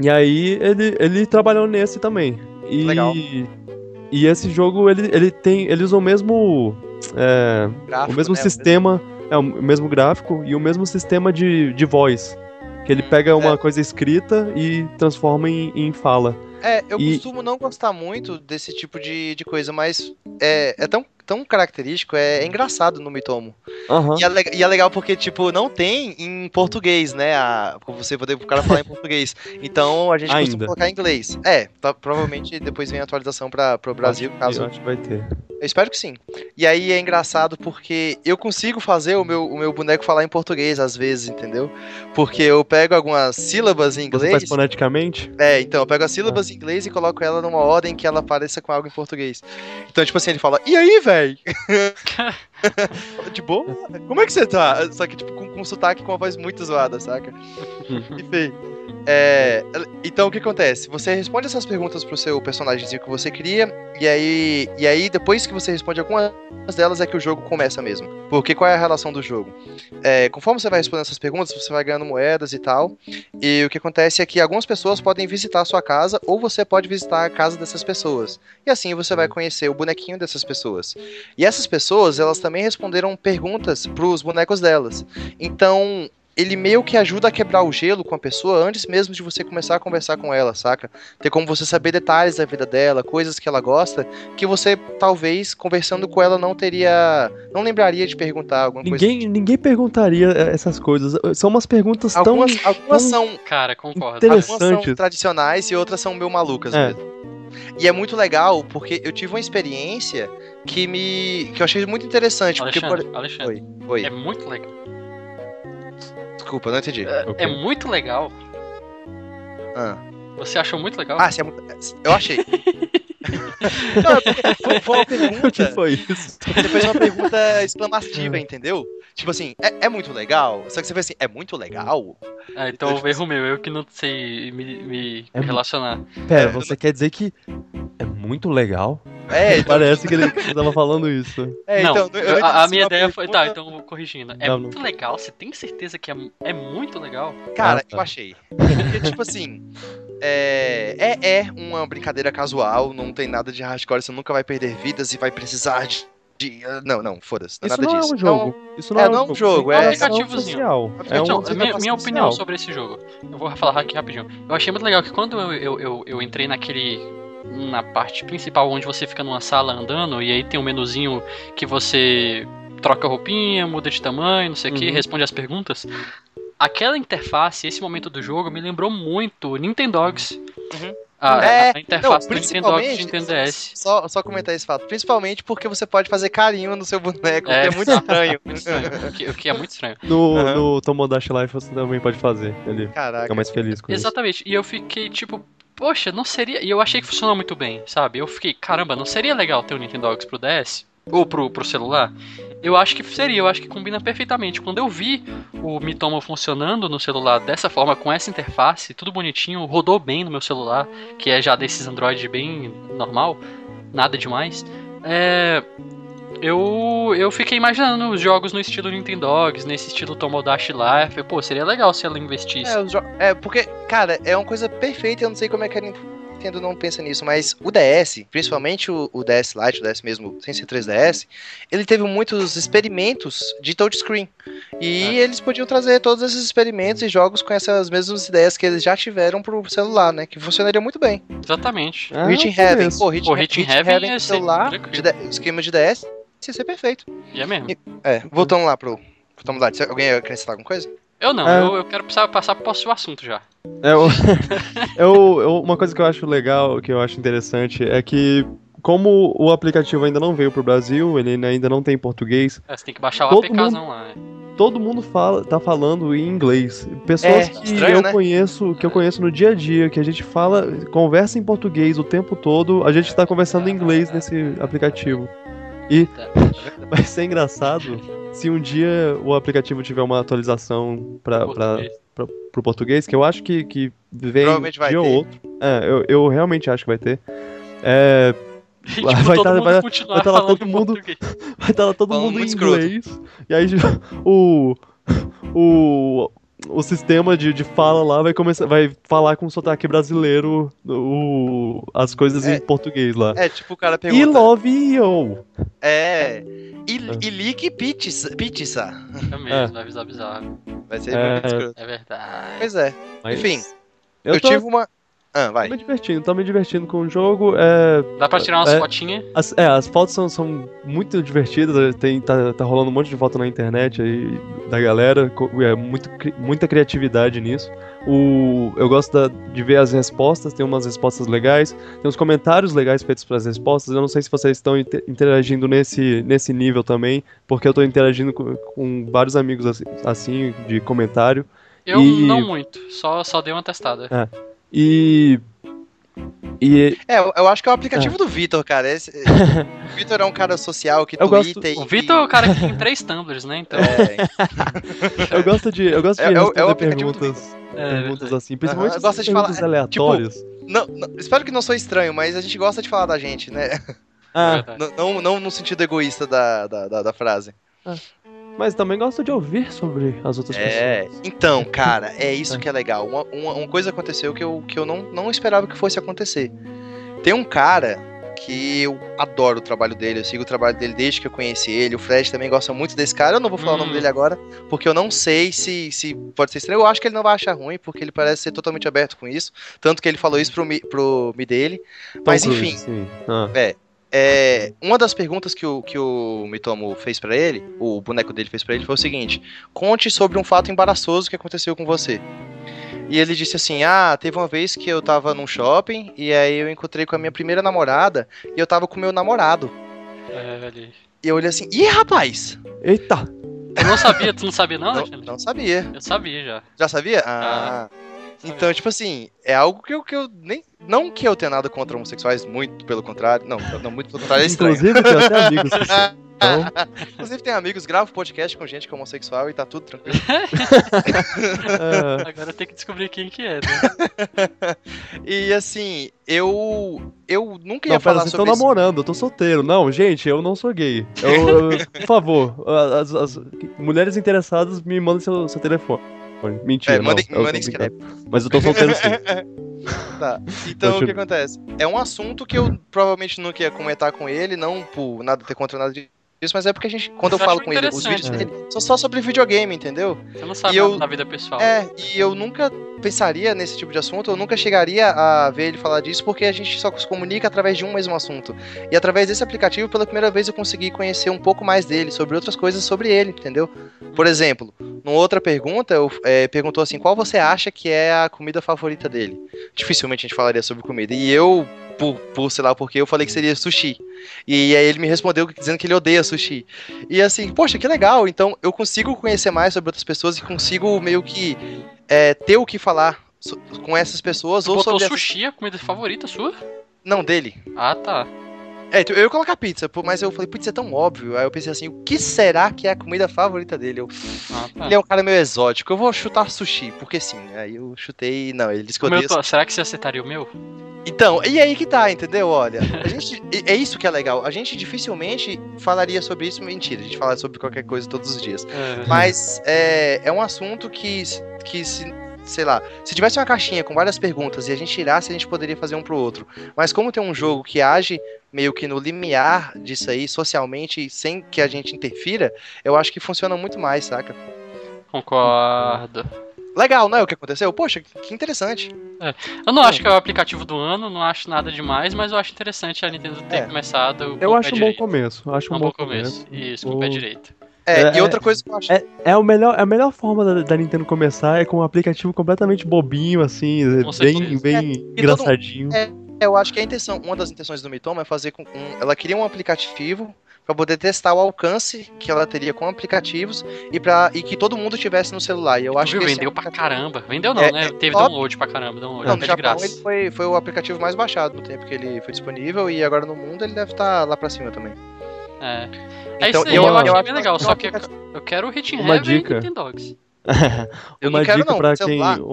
E aí ele trabalhou nesse também. Legal. E esse jogo, ele usa o mesmo Gráfico, o mesmo né? sistema, o mesmo gráfico e o mesmo sistema de voz. Que ele pega uma coisa escrita e transforma em fala. Eu costumo não gostar muito desse tipo de coisa, mas é tão característico, é engraçado no Miitomo. Uhum. E é legal porque, tipo, não tem em português, né? Você poder o cara falar em português. Então a gente costuma colocar em inglês. Provavelmente depois vem a atualização pro Brasil, caso. Eu acho que vai ter. Eu espero que sim. E aí é engraçado porque eu consigo fazer o meu boneco falar em português às vezes, entendeu? Porque eu pego algumas sílabas em inglês. Você faz foneticamente? Então eu pego as sílabas em inglês e coloco ela numa ordem que ela pareça com algo em português. Então, tipo assim, ele fala, e aí, véi? De boa? Como é que você tá? Só que, tipo, com sotaque com uma voz muito zoada, saca? Enfim. Então o que acontece? Você responde essas perguntas pro seu personagemzinho que você cria, e aí depois que você responde algumas delas é que o jogo começa mesmo. Porque qual é a relação do jogo? Conforme você vai respondendo essas perguntas, você vai ganhando moedas e tal, e o que acontece é que algumas pessoas podem visitar a sua casa, ou você pode visitar a casa dessas pessoas. E assim você vai conhecer o bonequinho dessas pessoas. E essas pessoas, elas também responderam perguntas pros bonecos delas. Então ele meio que ajuda a quebrar o gelo com a pessoa antes mesmo de você começar a conversar com ela, saca? Tem como você saber detalhes da vida dela, coisas que ela gosta, que você, talvez, conversando com ela, não lembraria de perguntar alguma coisa. Ninguém perguntaria essas coisas. São umas perguntas algumas são... Cara, concordo. Interessantes. Algumas são tradicionais e outras são meio malucas mesmo. E é muito legal, porque eu tive uma experiência que eu achei muito interessante. Alexandre, Oi. É muito legal. Desculpa, não entendi. É muito legal. Ah. Você achou muito legal? Eu achei. Não, foi uma pergunta. O que foi isso? Você fez uma pergunta exclamativa, entendeu? Tipo assim, é muito legal? Só que você fez assim, é muito legal? Então o erro meu, eu que não sei me relacionar. Pera, você quer dizer que é muito legal? Então, parece que ele tava falando isso. A minha ideia foi... Tá, então corrigindo. É muito legal? Você tem certeza que é muito legal? Cara, eu achei. Porque, tipo assim... É uma brincadeira casual, não tem nada de hardcore, você nunca vai perder vidas e vai precisar de... Não, foda-se, não é nada disso. Não é um jogo. Isso não é um jogo, é um aplicativozinho. Minha opinião sobre esse jogo. Eu vou falar aqui rapidinho. Eu achei muito legal que quando eu entrei na parte principal onde você fica numa sala andando e aí tem um menuzinho que você troca a roupinha, muda de tamanho, não sei o que, responde as perguntas. Aquela interface, esse momento do jogo me lembrou muito Nintendogs. A interface do Nintendogs de Nintendo DS. Só comentar esse fato. Principalmente porque você pode fazer carinho no seu boneco, que é muito estranho. O que é muito estranho. No Tomodachi Life você também pode fazer. Ele fica mais feliz com isso. Exatamente. E eu fiquei tipo... Poxa, não seria... E eu achei que funcionou muito bem, sabe? Eu fiquei, caramba, não seria legal ter o Nintendogs pro DS? Ou pro celular? Eu acho que seria, eu acho que combina perfeitamente. Quando eu vi o Miitomo funcionando no celular dessa forma, com essa interface, tudo bonitinho, rodou bem no meu celular, que é já desses Android bem normal, nada demais. Eu fiquei imaginando os jogos no estilo Nintendogs, nesse estilo Tomodachi Life. Pô, seria legal se ela investisse. Porque, cara, é uma coisa perfeita, eu não sei como é que a Nintendo não pensa nisso, mas o DS, principalmente o DS Lite, o DS mesmo, sem ser 3DS, ele teve muitos experimentos de touchscreen. E eles podiam trazer todos esses experimentos e jogos com essas mesmas ideias que eles já tiveram pro celular, né? Que funcionaria muito bem. Exatamente. Hit in Heaven. Hit in Heaven celular, esquema de DS, ia ser perfeito. E é mesmo. Voltando lá pro Tomodachi, alguém ia acrescentar alguma coisa? Eu não, eu quero passar pro próximo assunto já. Uma coisa que eu acho legal, que eu acho interessante, é que como o aplicativo ainda não veio pro Brasil, ele ainda não tem português. Você tem que baixar o APKzão lá, né? Todo mundo tá falando em inglês. Pessoas que eu conheço no dia a dia, que a gente conversa em português o tempo todo, a gente tá conversando em inglês nesse aplicativo. E vai ser engraçado se um dia o aplicativo tiver uma atualização pro português, que eu acho que vem um dia ou outro. Eu realmente acho que vai ter. Vai estar lá todo mundo em inglês. E aí o sistema de fala lá vai falar com sotaque brasileiro as coisas em português lá. Tipo o cara pergunta... I love you. Ilique pizza. É mesmo, vai avisar bizarro. Vai ser muito escroto. É verdade. Pois é. Mas Enfim, eu tive uma... vai. Tô me divertindo com o jogo. Dá pra tirar umas fotinhas? As fotos são muito divertidas. Tá rolando um monte de foto na internet aí da galera. Muita criatividade nisso. Eu gosto de ver as respostas. Tem umas respostas legais. Tem uns comentários legais feitos para as respostas. Eu não sei se vocês estão interagindo nesse nível também, porque eu tô interagindo com vários amigos assim de comentário. Eu não muito. Só dei uma testada. Eu acho que é o aplicativo do Vitor, cara. O Vitor é um cara social que twitta O Vitor é o cara que tem 3 tumblers, né? Então... eu gosto de responder perguntas assim, principalmente gosta de perguntas falar, aleatórias. Tipo, espero que não sou estranho, mas a gente gosta de falar da gente, né? Não no sentido egoísta da frase. Mas também gosto de ouvir sobre as outras pessoas. Então, cara, é isso que é legal. Uma coisa aconteceu que eu não esperava que fosse acontecer. Tem um cara que eu adoro o trabalho dele, eu sigo o trabalho dele desde que eu conheci ele. O Fred também gosta muito desse cara. Eu não vou falar o nome dele agora, porque eu não sei se pode ser estranho. Eu acho que ele não vai achar ruim, porque ele parece ser totalmente aberto com isso. Tanto que ele falou isso pro Mi dele. Mas enfim, uma das perguntas que o Mitomo fez pra ele, o boneco dele fez pra ele, foi o seguinte: conte sobre um fato embaraçoso que aconteceu com você. E ele disse assim: teve uma vez que eu tava num shopping, e aí eu encontrei com a minha primeira namorada, e eu tava com o meu namorado. E eu olhei assim: ih, rapaz! Eita! Eu não sabia, tu não sabia não, Alexandre? Não sabia. Eu sabia já. Já sabia? Então, tipo assim, é algo que eu nem... Não que eu tenha nada contra homossexuais, muito pelo contrário. Não, muito pelo contrário, é estranho. Inclusive, tem até amigos que são. Inclusive, tem amigos, gravo podcast com gente que é homossexual e tá tudo tranquilo. Agora tem que descobrir quem que é, né? E assim, eu nunca ia falar vocês sobre estão namorando, eu tô solteiro. Não, gente, eu não sou gay. Por favor, as mulheres interessadas me mandem seu telefone. Mentira, mandem escreve. Mas eu tô solteiro sim. Tá, então o que acontece? É um assunto que eu provavelmente nunca ia comentar com ele, não por nada ter contra nada disso, mas é porque quando eu falo com ele, os vídeos dele são só sobre videogame, entendeu? Você não sabe nada da vida pessoal. E eu nunca pensaria nesse tipo de assunto, eu nunca chegaria a ver ele falar disso, porque a gente só se comunica através de um mesmo assunto. E através desse aplicativo, pela primeira vez, eu consegui conhecer um pouco mais dele, sobre outras coisas sobre ele, entendeu? Por exemplo, numa outra pergunta, perguntou assim: qual você acha que é a comida favorita dele? Dificilmente a gente falaria sobre comida. E eu, sei lá porque, eu falei que seria sushi. E aí ele me respondeu dizendo que ele odeia sushi. E assim, poxa, que legal. Então eu consigo conhecer mais sobre outras pessoas e consigo meio que ter o que falar com essas pessoas. Ou sobre sushi, a comida favorita sua? Não, dele. Ah, tá. Eu ia colocar pizza, mas eu falei, pizza é tão óbvio. Aí eu pensei assim, o que será que é a comida favorita dele? Tá. Ele é um cara meio exótico, eu vou chutar sushi, porque sim. Aí eu chutei e não, ele disse que odeia sushi. Será que você acertaria o meu? Então, e aí que tá, entendeu? Olha, é isso que é legal. A gente dificilmente falaria sobre isso, mentira. A gente fala sobre qualquer coisa todos os dias. Mas é um assunto que sei lá, se tivesse uma caixinha com várias perguntas e a gente tirasse, a gente poderia fazer um pro outro. Mas como tem um jogo que age meio que no limiar disso aí, socialmente, sem que a gente interfira, eu acho que funciona muito mais, saca? Concordo. Legal, não é o que aconteceu? Poxa, que interessante. Eu não acho que é o aplicativo do ano, não acho nada demais, mas eu acho interessante a Nintendo ter começado com eu o acho pé um direito. Bom começo. Acho um bom começo. Isso, com o pé direito. E outra coisa que eu acho... a melhor forma da Nintendo começar é com um aplicativo completamente bobinho, assim, bem engraçadinho. Eu acho que uma das intenções do Mitomo é fazer com... Ela queria um aplicativo para poder testar o alcance que ela teria com aplicativos e que todo mundo tivesse no celular. E eu acho que vendeu pra caramba. Vendeu não, né? Teve download pra caramba. Não, no Japão ele foi o aplicativo mais baixado no tempo que ele foi disponível, e agora no mundo ele deve estar lá pra cima também. Então, eu acho bem legal, só que eu quero o Hit Heaven e Nintendo Dogs. Eu não quero não, pra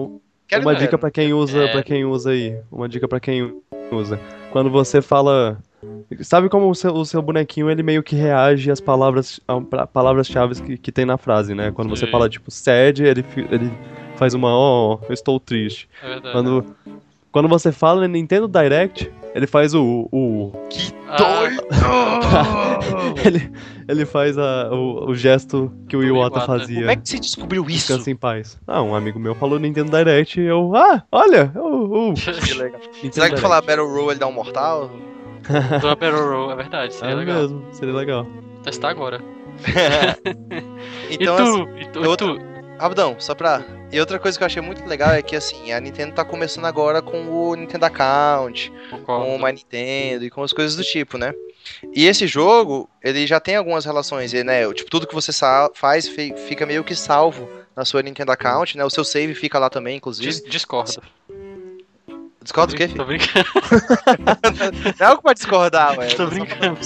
uma dica pra quem usa aí. Uma dica pra quem usa. Quando você fala Sabe como o seu bonequinho, ele meio que reage às palavras-chave que tem na frase, né? Quando você fala, tipo, sad, ele faz uma, eu estou triste. É verdade. Quando você fala Nintendo Direct, ele faz Que doido! ele faz o gesto que o Iwata fazia. Como é que você descobriu isso? Descansa em paz. Um amigo meu falou Nintendo Direct e eu, olha! Que legal. Será que falar Battle Royale ele dá um mortal? Do Battle Royale, é verdade, seria legal. Mesmo, seria legal. Vou testar agora. Então, e tu? Rapidão, só pra... E outra coisa que eu achei muito legal é que, assim, a Nintendo tá começando agora com o Nintendo Account, com o My Nintendo e com as coisas do tipo, né? E esse jogo, ele já tem algumas relações, né? Tipo, tudo que você faz fica meio que salvo na sua Nintendo Account, né? O seu save fica lá também, inclusive. Discordo. Discorda o quê, filho? Tô brincando. Não é algo pra discordar, ué. Tô brincando.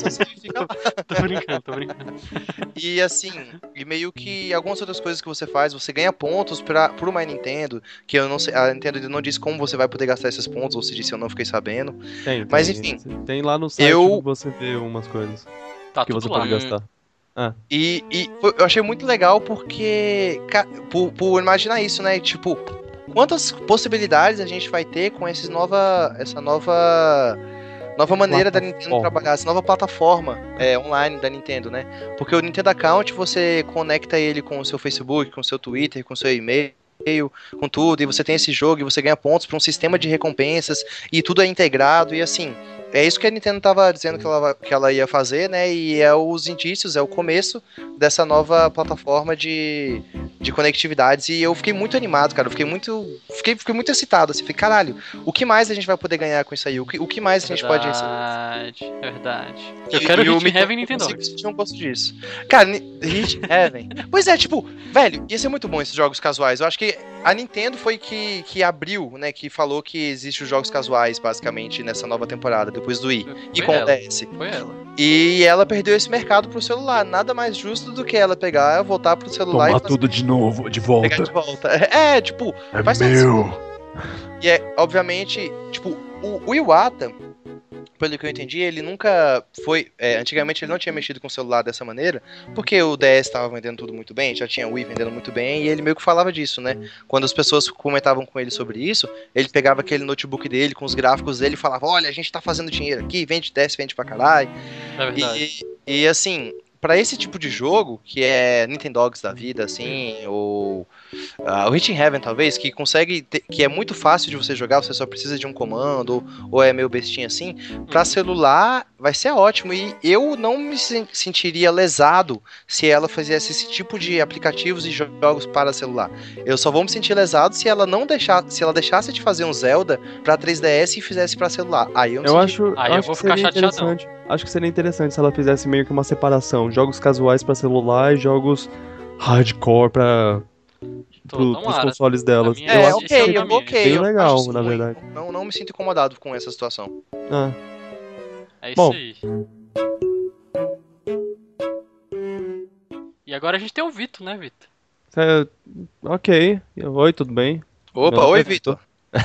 Tô brincando. E assim, e meio que algumas outras coisas que você faz, você ganha pontos pro My Nintendo, que eu não sei, a Nintendo ainda não disse como você vai poder gastar esses pontos, ou se disse eu não fiquei sabendo. Mas enfim. Tem lá no site que você vê umas coisas tá que você lá. pode gastar. E eu achei muito legal porque, por imaginar isso, né? Tipo, quantas possibilidades a gente vai ter com essa nova maneira da Nintendo trabalhar, essa nova plataforma online da Nintendo, né? Porque o Nintendo Account, você conecta ele com o seu Facebook, com o seu Twitter, com o seu e-mail, com tudo, e você tem esse jogo e você ganha pontos para um sistema de recompensas e tudo é integrado e assim... É isso que a Nintendo tava dizendo que ela ia fazer, né? E é os indícios, é o começo dessa nova plataforma de conectividades. E eu fiquei muito animado, cara. Eu fiquei muito excitado, assim. Falei, caralho, o que mais a gente vai poder ganhar com isso aí? O que mais a gente pode receber? É verdade. Eu quero Hit Heaven Nintendo. Eu consigo um gosto disso. Cara, Hit Heaven. Pois é, tipo, velho, ia ser muito bom esses jogos casuais. Eu acho que a Nintendo foi que abriu, né? Que falou que existem os jogos casuais, basicamente, nessa nova temporada, depois do Wii. E com o DS. Foi ela. E ela perdeu esse mercado pro celular. Nada mais justo do que ela pegar, voltar pro celular Tomar tudo de novo, de volta. Pegar de volta. Tipo, faz meu. E obviamente, tipo, o Iwata, pelo que eu entendi, ele nunca foi... antigamente ele não tinha mexido com o celular dessa maneira, porque o DS estava vendendo tudo muito bem, já tinha o Wii vendendo muito bem, e ele meio que falava disso, né? Quando as pessoas comentavam com ele sobre isso, ele pegava aquele notebook dele, com os gráficos dele, e falava, olha, a gente tá fazendo dinheiro aqui, vende DS, vende pra caralho. É verdade. E assim... Pra esse tipo de jogo, que é Nintendogs da vida, assim, ou o Hit Heaven, talvez, que que é muito fácil de você jogar, você só precisa de um comando, ou é meio bestinha assim, pra celular vai ser ótimo, e eu não me sentiria lesado se ela fizesse esse tipo de aplicativos e jogos para celular. Eu só vou me sentir lesado se ela deixasse de fazer um Zelda pra 3DS e fizesse pra celular. Aí eu vou ficar chateadão. Acho que seria interessante se ela fizesse meio que uma separação. Jogos casuais pra celular e jogos hardcore pros consoles delas. Ok. Legal, na verdade. Não me sinto incomodado com essa situação. É isso aí. E agora a gente tem o Vitor, né, Vitor? Ok. Oi, tudo bem? Opa, oi, Vitor.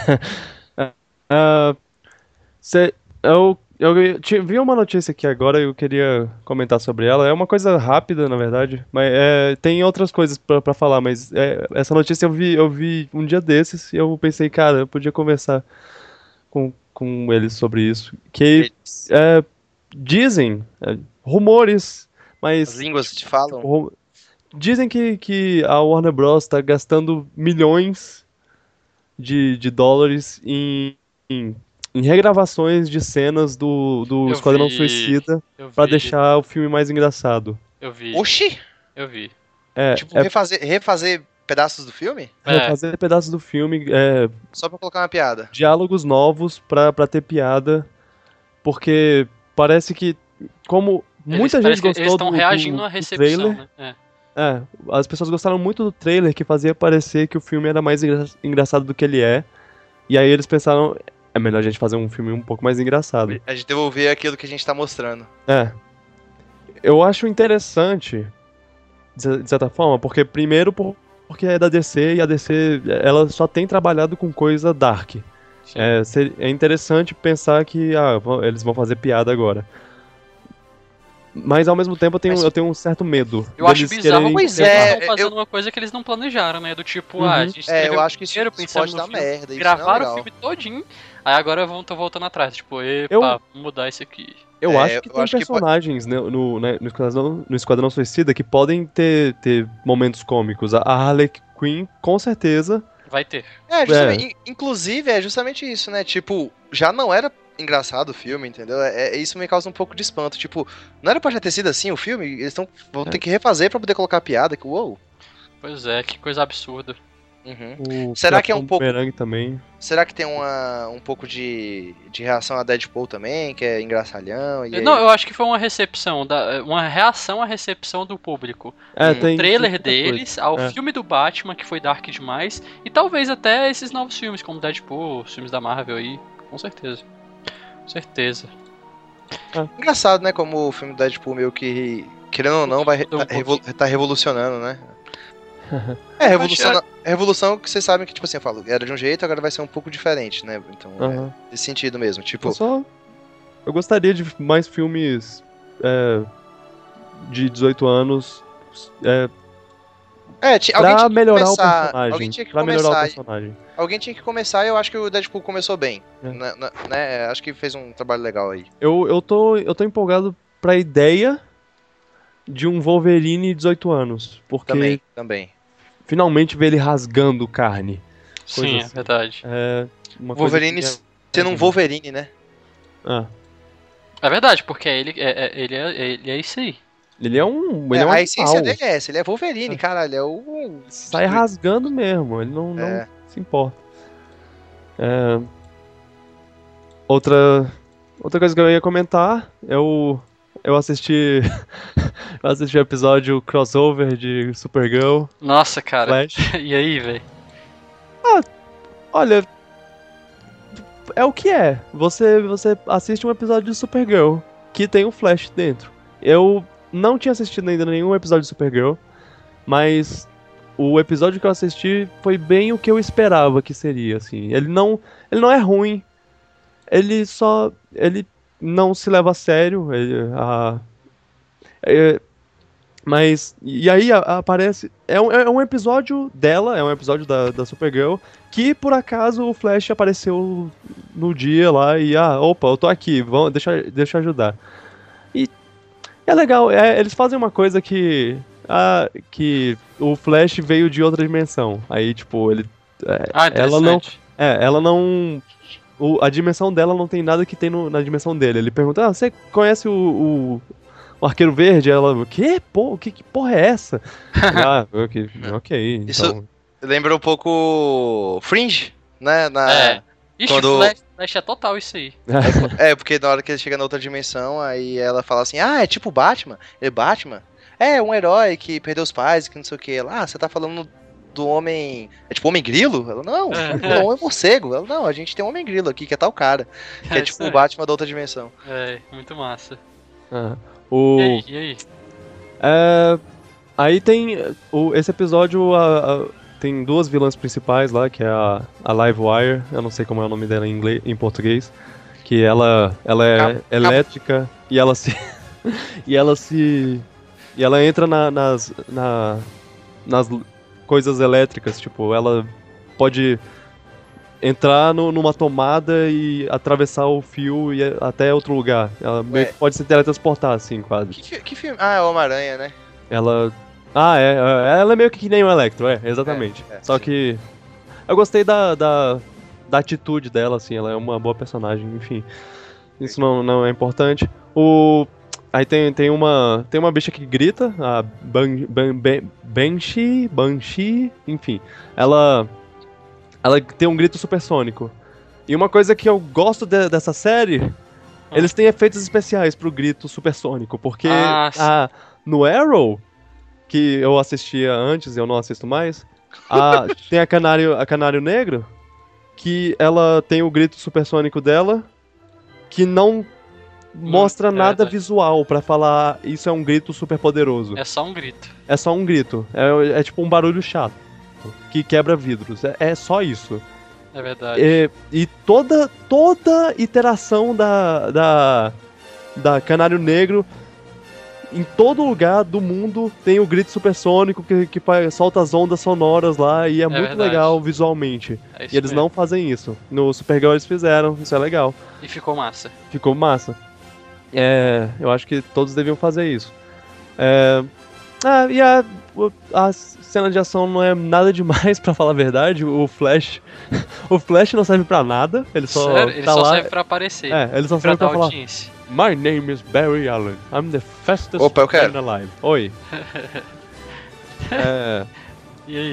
Eu vi uma notícia aqui agora e eu queria comentar sobre ela. É uma coisa rápida, na verdade, mas tem outras coisas pra falar, mas essa notícia eu vi um dia desses e eu pensei, cara, eu podia conversar com eles sobre isso. Que dizem, rumores, mas... As línguas te falam? Dizem que a Warner Bros. Tá gastando milhões de dólares em regravações de cenas do Esquadrão Suicida pra deixar o filme mais engraçado. Eu vi. Oxi! Eu vi. Refazer pedaços do filme? Refazer pedaços do filme. Só pra colocar uma piada. Diálogos novos pra ter piada. Porque parece que, como muita gente gostou eles estão reagindo à recepção, trailer, né? As pessoas gostaram muito do trailer, que fazia parecer que o filme era mais engraçado do que ele é. E aí eles pensaram... É melhor a gente fazer um filme um pouco mais engraçado. A gente devolver aquilo que a gente tá mostrando. Eu acho interessante, de certa forma, porque primeiro porque é da DC e a DC ela só tem trabalhado com coisa dark. É interessante pensar que eles vão fazer piada agora. Mas ao mesmo tempo eu tenho um certo medo. Eu acho bizarro, pois eles estão fazendo uma coisa que eles não planejaram, né? Do tipo, a gente eu acho que isso pode dar merda. Gravaram o filme todinho, aí agora tô voltando atrás. Tipo, vamos mudar isso aqui. Eu acho que tem personagens no Esquadrão Suicida que podem ter momentos cômicos. A Harley Quinn, com certeza. Vai ter. Inclusive, é justamente isso, né? Tipo, já não era engraçado o filme, entendeu? Isso me causa um pouco de espanto. Tipo, não era pra já ter sido assim o filme? Eles vão ter que refazer pra poder colocar piada. Uou! Pois é, que coisa absurda. Será que é um pouco... também. Será que tem um pouco de reação a Deadpool também, que é engraçalhão? Eu acho que foi uma recepção, uma reação à recepção do público. Tem trailer deles, ao filme do Batman, que foi dark demais, e talvez até esses novos filmes, como Deadpool, os filmes da Marvel aí, com certeza. Com certeza. Engraçado, né, como o filme do Deadpool meio que, querendo ou não, vai tá revolucionando, né? Revolução que vocês sabem que, tipo assim, eu falo, era de um jeito, agora vai ser um pouco diferente, né? Então, nesse sentido mesmo, tipo... Eu gostaria de mais filmes de 18 anos pra melhorar o personagem. Alguém tinha que começar e eu acho que o Deadpool começou bem, né? Acho que fez um trabalho legal aí. Eu tô empolgado pra ideia de um Wolverine 18 anos, porque... Também. Finalmente ver ele rasgando carne. Sim, assim. É verdade. Wolverine sendo um Wolverine, né? É verdade, porque ele é isso aí. Ele é um a essência dele é essa, ele é Wolverine, caralho, é o... Sai rasgando mesmo, ele não se importa. Outra coisa que eu ia comentar, eu assisti o episódio crossover de Supergirl. Nossa, cara. Flash. E aí, velho? Olha, é o que é. Você assiste um episódio de Supergirl que tem o Flash dentro. Eu não tinha assistido ainda nenhum episódio de Supergirl, mas o episódio que eu assisti foi bem o que eu esperava que seria, assim. Ele não é ruim. Ele não se leva a sério. Mas, e aí aparece... É um episódio dela, é um episódio da Supergirl, que por acaso o Flash apareceu no dia lá e, opa, eu tô aqui, deixa eu ajudar. E é legal, eles fazem uma coisa que o Flash veio de outra dimensão. Aí, tipo, ela não... A dimensão dela não tem nada que tem na dimensão dele. Ele pergunta, você conhece o Arqueiro Verde? Ela, o quê? Que porra é essa? Ok. Então... Isso lembra um pouco Fringe, né? Ixi, Flash é total isso aí. Porque na hora que ele chega na outra dimensão, aí ela fala assim, é tipo Batman. Ele, Batman? É, um herói que perdeu os pais, que não sei o que. Ela, você tá falando do homem... É tipo homem grilo? Ela, não, o homem morcego. Ela, não, a gente tem um homem grilo aqui, que é tal cara. Que é tipo o Batman da outra dimensão. Muito massa. E aí? Aí tem esse episódio, tem duas vilãs principais lá, que é a Livewire, eu não sei como é o nome dela em português, que ela é elétrica e ela se e ela entra nas coisas elétricas, tipo, ela pode entrar numa tomada e atravessar o fio e ir até outro lugar. Ela meio que pode se teletransportar, assim, quase. Que filme? É o Homem-Aranha, né? Ela... ela é meio que nem o Electro, exatamente. Só sim. Que eu gostei da atitude dela, assim, ela é uma boa personagem, enfim. Isso não é importante. Aí tem uma bicha que grita, a Banshee, enfim. Ela tem um grito supersônico. E uma coisa que eu gosto dessa série, eles têm efeitos especiais pro grito supersônico, porque no Arrow, que eu assistia antes e eu não assisto mais, tem a Canário Negro, que ela tem o grito supersônico dela, que não mostra nada visual pra falar isso é um grito super poderoso. É só um grito. É só um grito. É tipo um barulho chato que quebra vidros. É só isso. É verdade. E toda iteração da Canário Negro, em todo lugar do mundo tem o grito supersônico que solta as ondas sonoras lá e é muito verdade. legal visualmente. E eles não fazem isso. No Supergirl eles fizeram, isso é legal. E ficou massa. Ficou massa. Eu acho que todos deviam fazer isso. E a cena de ação não é nada demais, pra falar a verdade. O Flash não serve pra nada. Ele só Sério? Ele tá só lá. serve pra aparecer. Ele só serve pra falar. My name is Barry Allen. I'm the fastest man alive. Oi. E aí?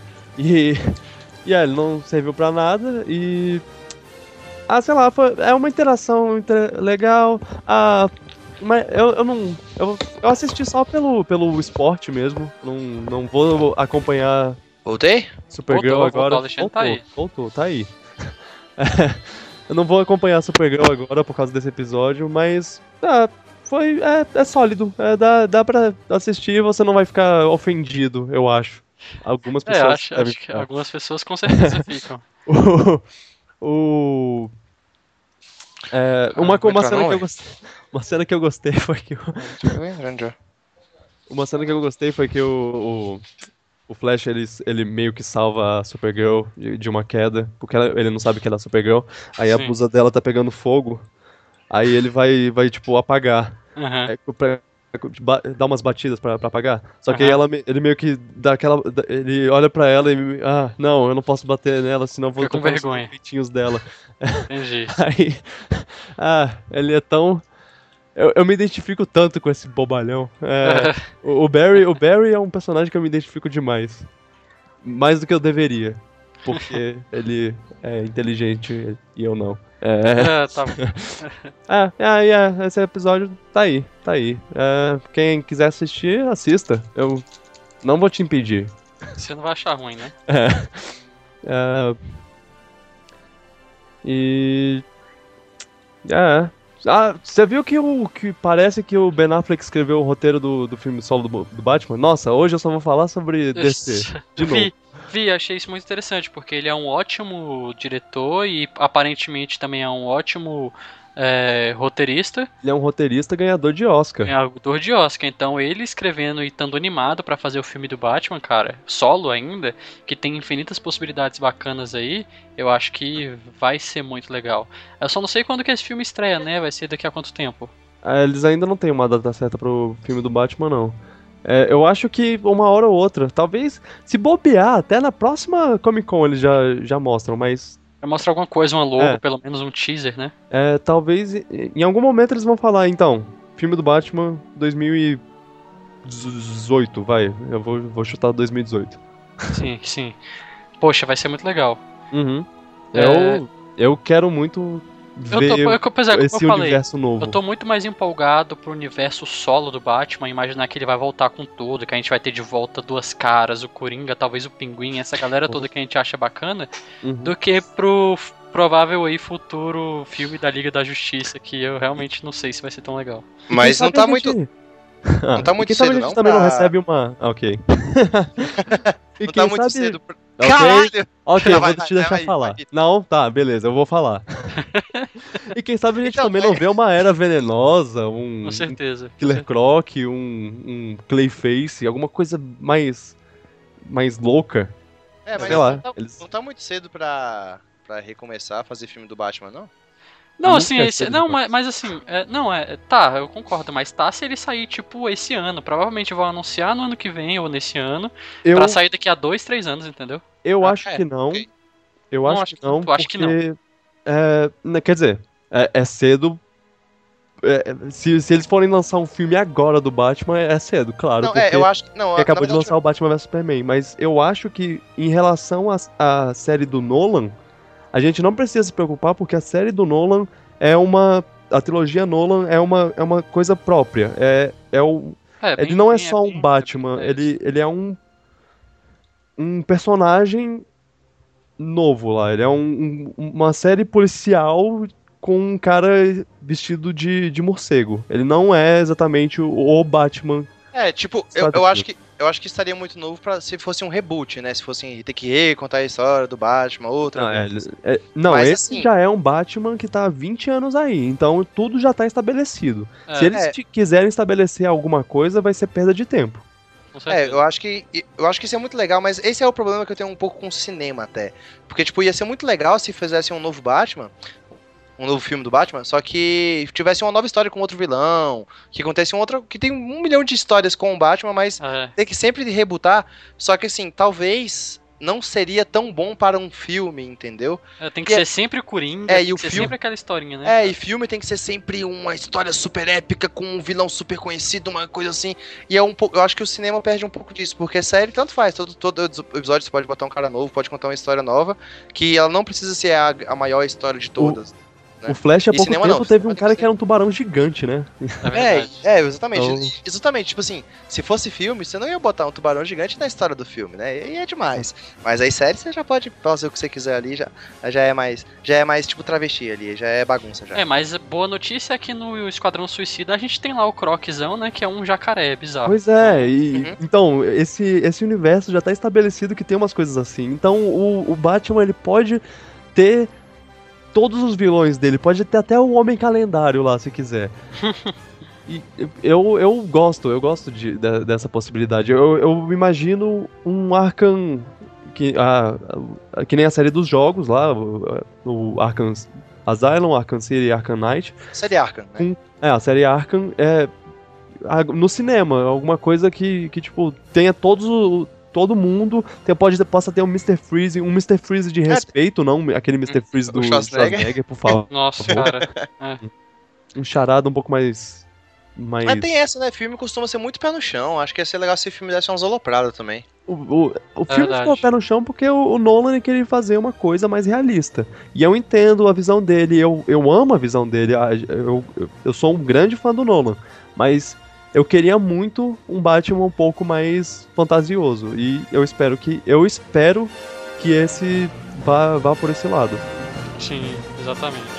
E ele não serviu pra nada e... sei lá, é uma interação legal. Mas eu assisti só pelo esporte mesmo. Não vou acompanhar... Voltei? Supergirl agora. Voltou, tá aí. Eu não vou acompanhar Supergirl agora por causa desse episódio, mas é sólido. Dá pra assistir e você não vai ficar ofendido, eu acho. Algumas pessoas acho que algumas pessoas com certeza ficam. Uma cena que eu gostei foi que o Flash, ele meio que salva a Supergirl de uma queda, porque ele não sabe que ela é Supergirl. Aí a blusa dela tá pegando fogo, aí ele vai tipo, apagar. Dá umas batidas pra apagar. Só que aí ele meio que dá aquela... Ele olha pra ela e... não, eu não posso bater nela, senão eu vou tocar os peitinhos dela. Entendi. Aí... ele é tão... Eu me identifico tanto com esse bobalhão. O Barry é um personagem que eu me identifico demais. Mais do que eu deveria. Porque ele é inteligente e eu não. Tá bom. Esse episódio tá aí. Quem quiser assistir, assista. Eu não vou te impedir. Você não vai achar ruim, né? Você viu que parece que o Ben Affleck escreveu o roteiro do filme solo do Batman? Nossa, hoje eu só vou falar sobre DC. De novo. Achei isso muito interessante, porque ele é um ótimo diretor e aparentemente também é um ótimo roteirista. Ele é um roteirista ganhador de Oscar. Ganhador de Oscar, então ele escrevendo e estando animado pra fazer o filme do Batman, cara, solo ainda, que tem infinitas possibilidades bacanas aí, eu acho que vai ser muito legal. Eu só não sei quando que esse filme estreia, né? Vai ser daqui a quanto tempo? Eles ainda não têm uma data certa pro filme do Batman, não. Eu acho que uma hora ou outra, talvez, se bobear, até na próxima Comic Con eles já mostram, mas... Vai mostrar alguma coisa, uma logo, pelo menos um teaser, né? Talvez, em algum momento eles vão falar, então, filme do Batman 2018, vai, eu vou chutar 2018. Sim. Poxa, vai ser muito legal. Uhum. Eu quero muito... esse universo novo. Eu tô muito mais empolgado pro universo solo do Batman, imaginar que ele vai voltar com tudo, que a gente vai ter de volta Duas Caras, o Coringa, talvez o Pinguim, essa galera toda que a gente acha bacana, do que pro provável aí futuro filme da Liga da Justiça, que eu realmente não sei se vai ser tão legal. Mas não tá muito... Não tá muito cedo, não. A gente também não recebe uma... Ok. Não tá muito cedo. Caralho! Ok, eu vou te deixar falar. Não, tá, beleza, eu vou falar. E quem sabe a gente também não vê uma Era Venenosa, com certeza, Killer Croc, um Clayface, alguma coisa mais louca. Mas sei lá. Não tá muito cedo pra recomeçar a fazer filme do Batman, não? Não, assim, mas assim, tá, eu concordo, mas tá se ele sair, tipo, esse ano. Provavelmente vão anunciar no ano que vem ou nesse ano, pra sair daqui a 2, 3 anos, entendeu? Eu acho que não. Okay. Eu acho que não, acho que não. Quer dizer, é cedo. Se eles forem lançar um filme agora do Batman, é cedo, claro. Não, eu acho que não. Acabou de lançar o Batman vs Superman, mas eu acho que em relação à série do Nolan, a gente não precisa se preocupar porque a série do Nolan a trilogia Nolan é uma coisa própria. Ele não é só um Batman, ele é um personagem novo lá. Ele é uma série policial com um cara vestido de morcego. Ele não é exatamente o Batman. Tipo, eu acho que eu acho que estaria muito novo se fosse um reboot, né? Se fosse ter que recontar a história do Batman, outra vez. Mas, esse assim, já é um Batman que tá há 20 anos aí, então tudo já tá estabelecido. Se eles quiserem estabelecer alguma coisa, vai ser perda de tempo. Eu acho que isso é muito legal, mas esse é o problema que eu tenho um pouco com o cinema até. Porque, tipo, ia ser muito legal se fizessem um novo Batman, um novo filme do Batman, só que tivesse uma nova história com outro vilão, que acontece que tem 1 milhão de histórias com o Batman, mas tem que sempre rebutar, só que assim, talvez não seria tão bom para um filme, entendeu? Tem que ser sempre o Coringa, tem que ser sempre aquela historinha, né? E filme tem que ser sempre uma história super épica, com um vilão super conhecido, uma coisa assim, e eu acho que o cinema perde um pouco disso, porque série tanto faz, todo episódio você pode botar um cara novo, pode contar uma história nova, que ela não precisa ser a maior história de todas. O Flash, há pouco tempo, teve um cara que era um tubarão gigante, né? Exatamente. Então... Exatamente, tipo assim, se fosse filme, você não ia botar um tubarão gigante na história do filme, né? E é demais. Mas aí, série, você já pode fazer o que você quiser ali, já é mais tipo travesti ali, já é bagunça já. Mas boa notícia é que no Esquadrão Suicida a gente tem lá o Croczão, né? Que é um jacaré bizarro. Pois é, então, esse universo já tá estabelecido que tem umas coisas assim. Então, o Batman, ele pode ter todos os vilões dele, pode ter até o Homem Calendário lá, se quiser. E eu gosto dessa possibilidade. Eu imagino um Arkham, que nem a série dos jogos lá, o Arkham Asylum, Arkham City e Arkham Knight. Série Arkham, né? A série Arkham no cinema, alguma coisa que tipo, tenha todo mundo possa ter um Mr. Freeze de respeito, não aquele Mr. Freeze do Schwarzenegger, por favor. Nossa, cara. Um charada um pouco mais... Mas tem essa, né? Filme costuma ser muito pé no chão. Acho que ia ser legal se o filme desse umas alopradas também. O filme ficou pé no chão porque o Nolan queria fazer uma coisa mais realista. E eu entendo a visão dele, eu amo a visão dele. Eu sou um grande fã do Nolan, mas... eu queria muito um Batman um pouco mais fantasioso. E eu espero que esse vá por esse lado. Sim, exatamente.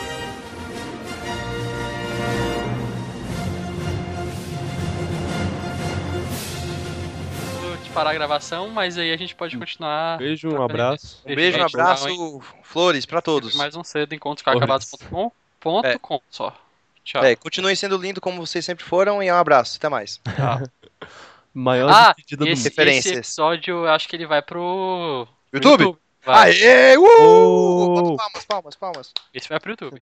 Vou te parar a gravação, mas aí a gente pode continuar. Beijo, um abraço. Um beijo, um abraço, flores pra todos. Mais um cedo, encontros.com.com só. Tchau. Continuem sendo lindo como vocês sempre foram e um abraço. Até mais. Tchau. Maior despedida do mundo. Esse episódio, eu acho que ele vai pro YouTube? Vai. Aê! Palmas. Esse vai pro YouTube.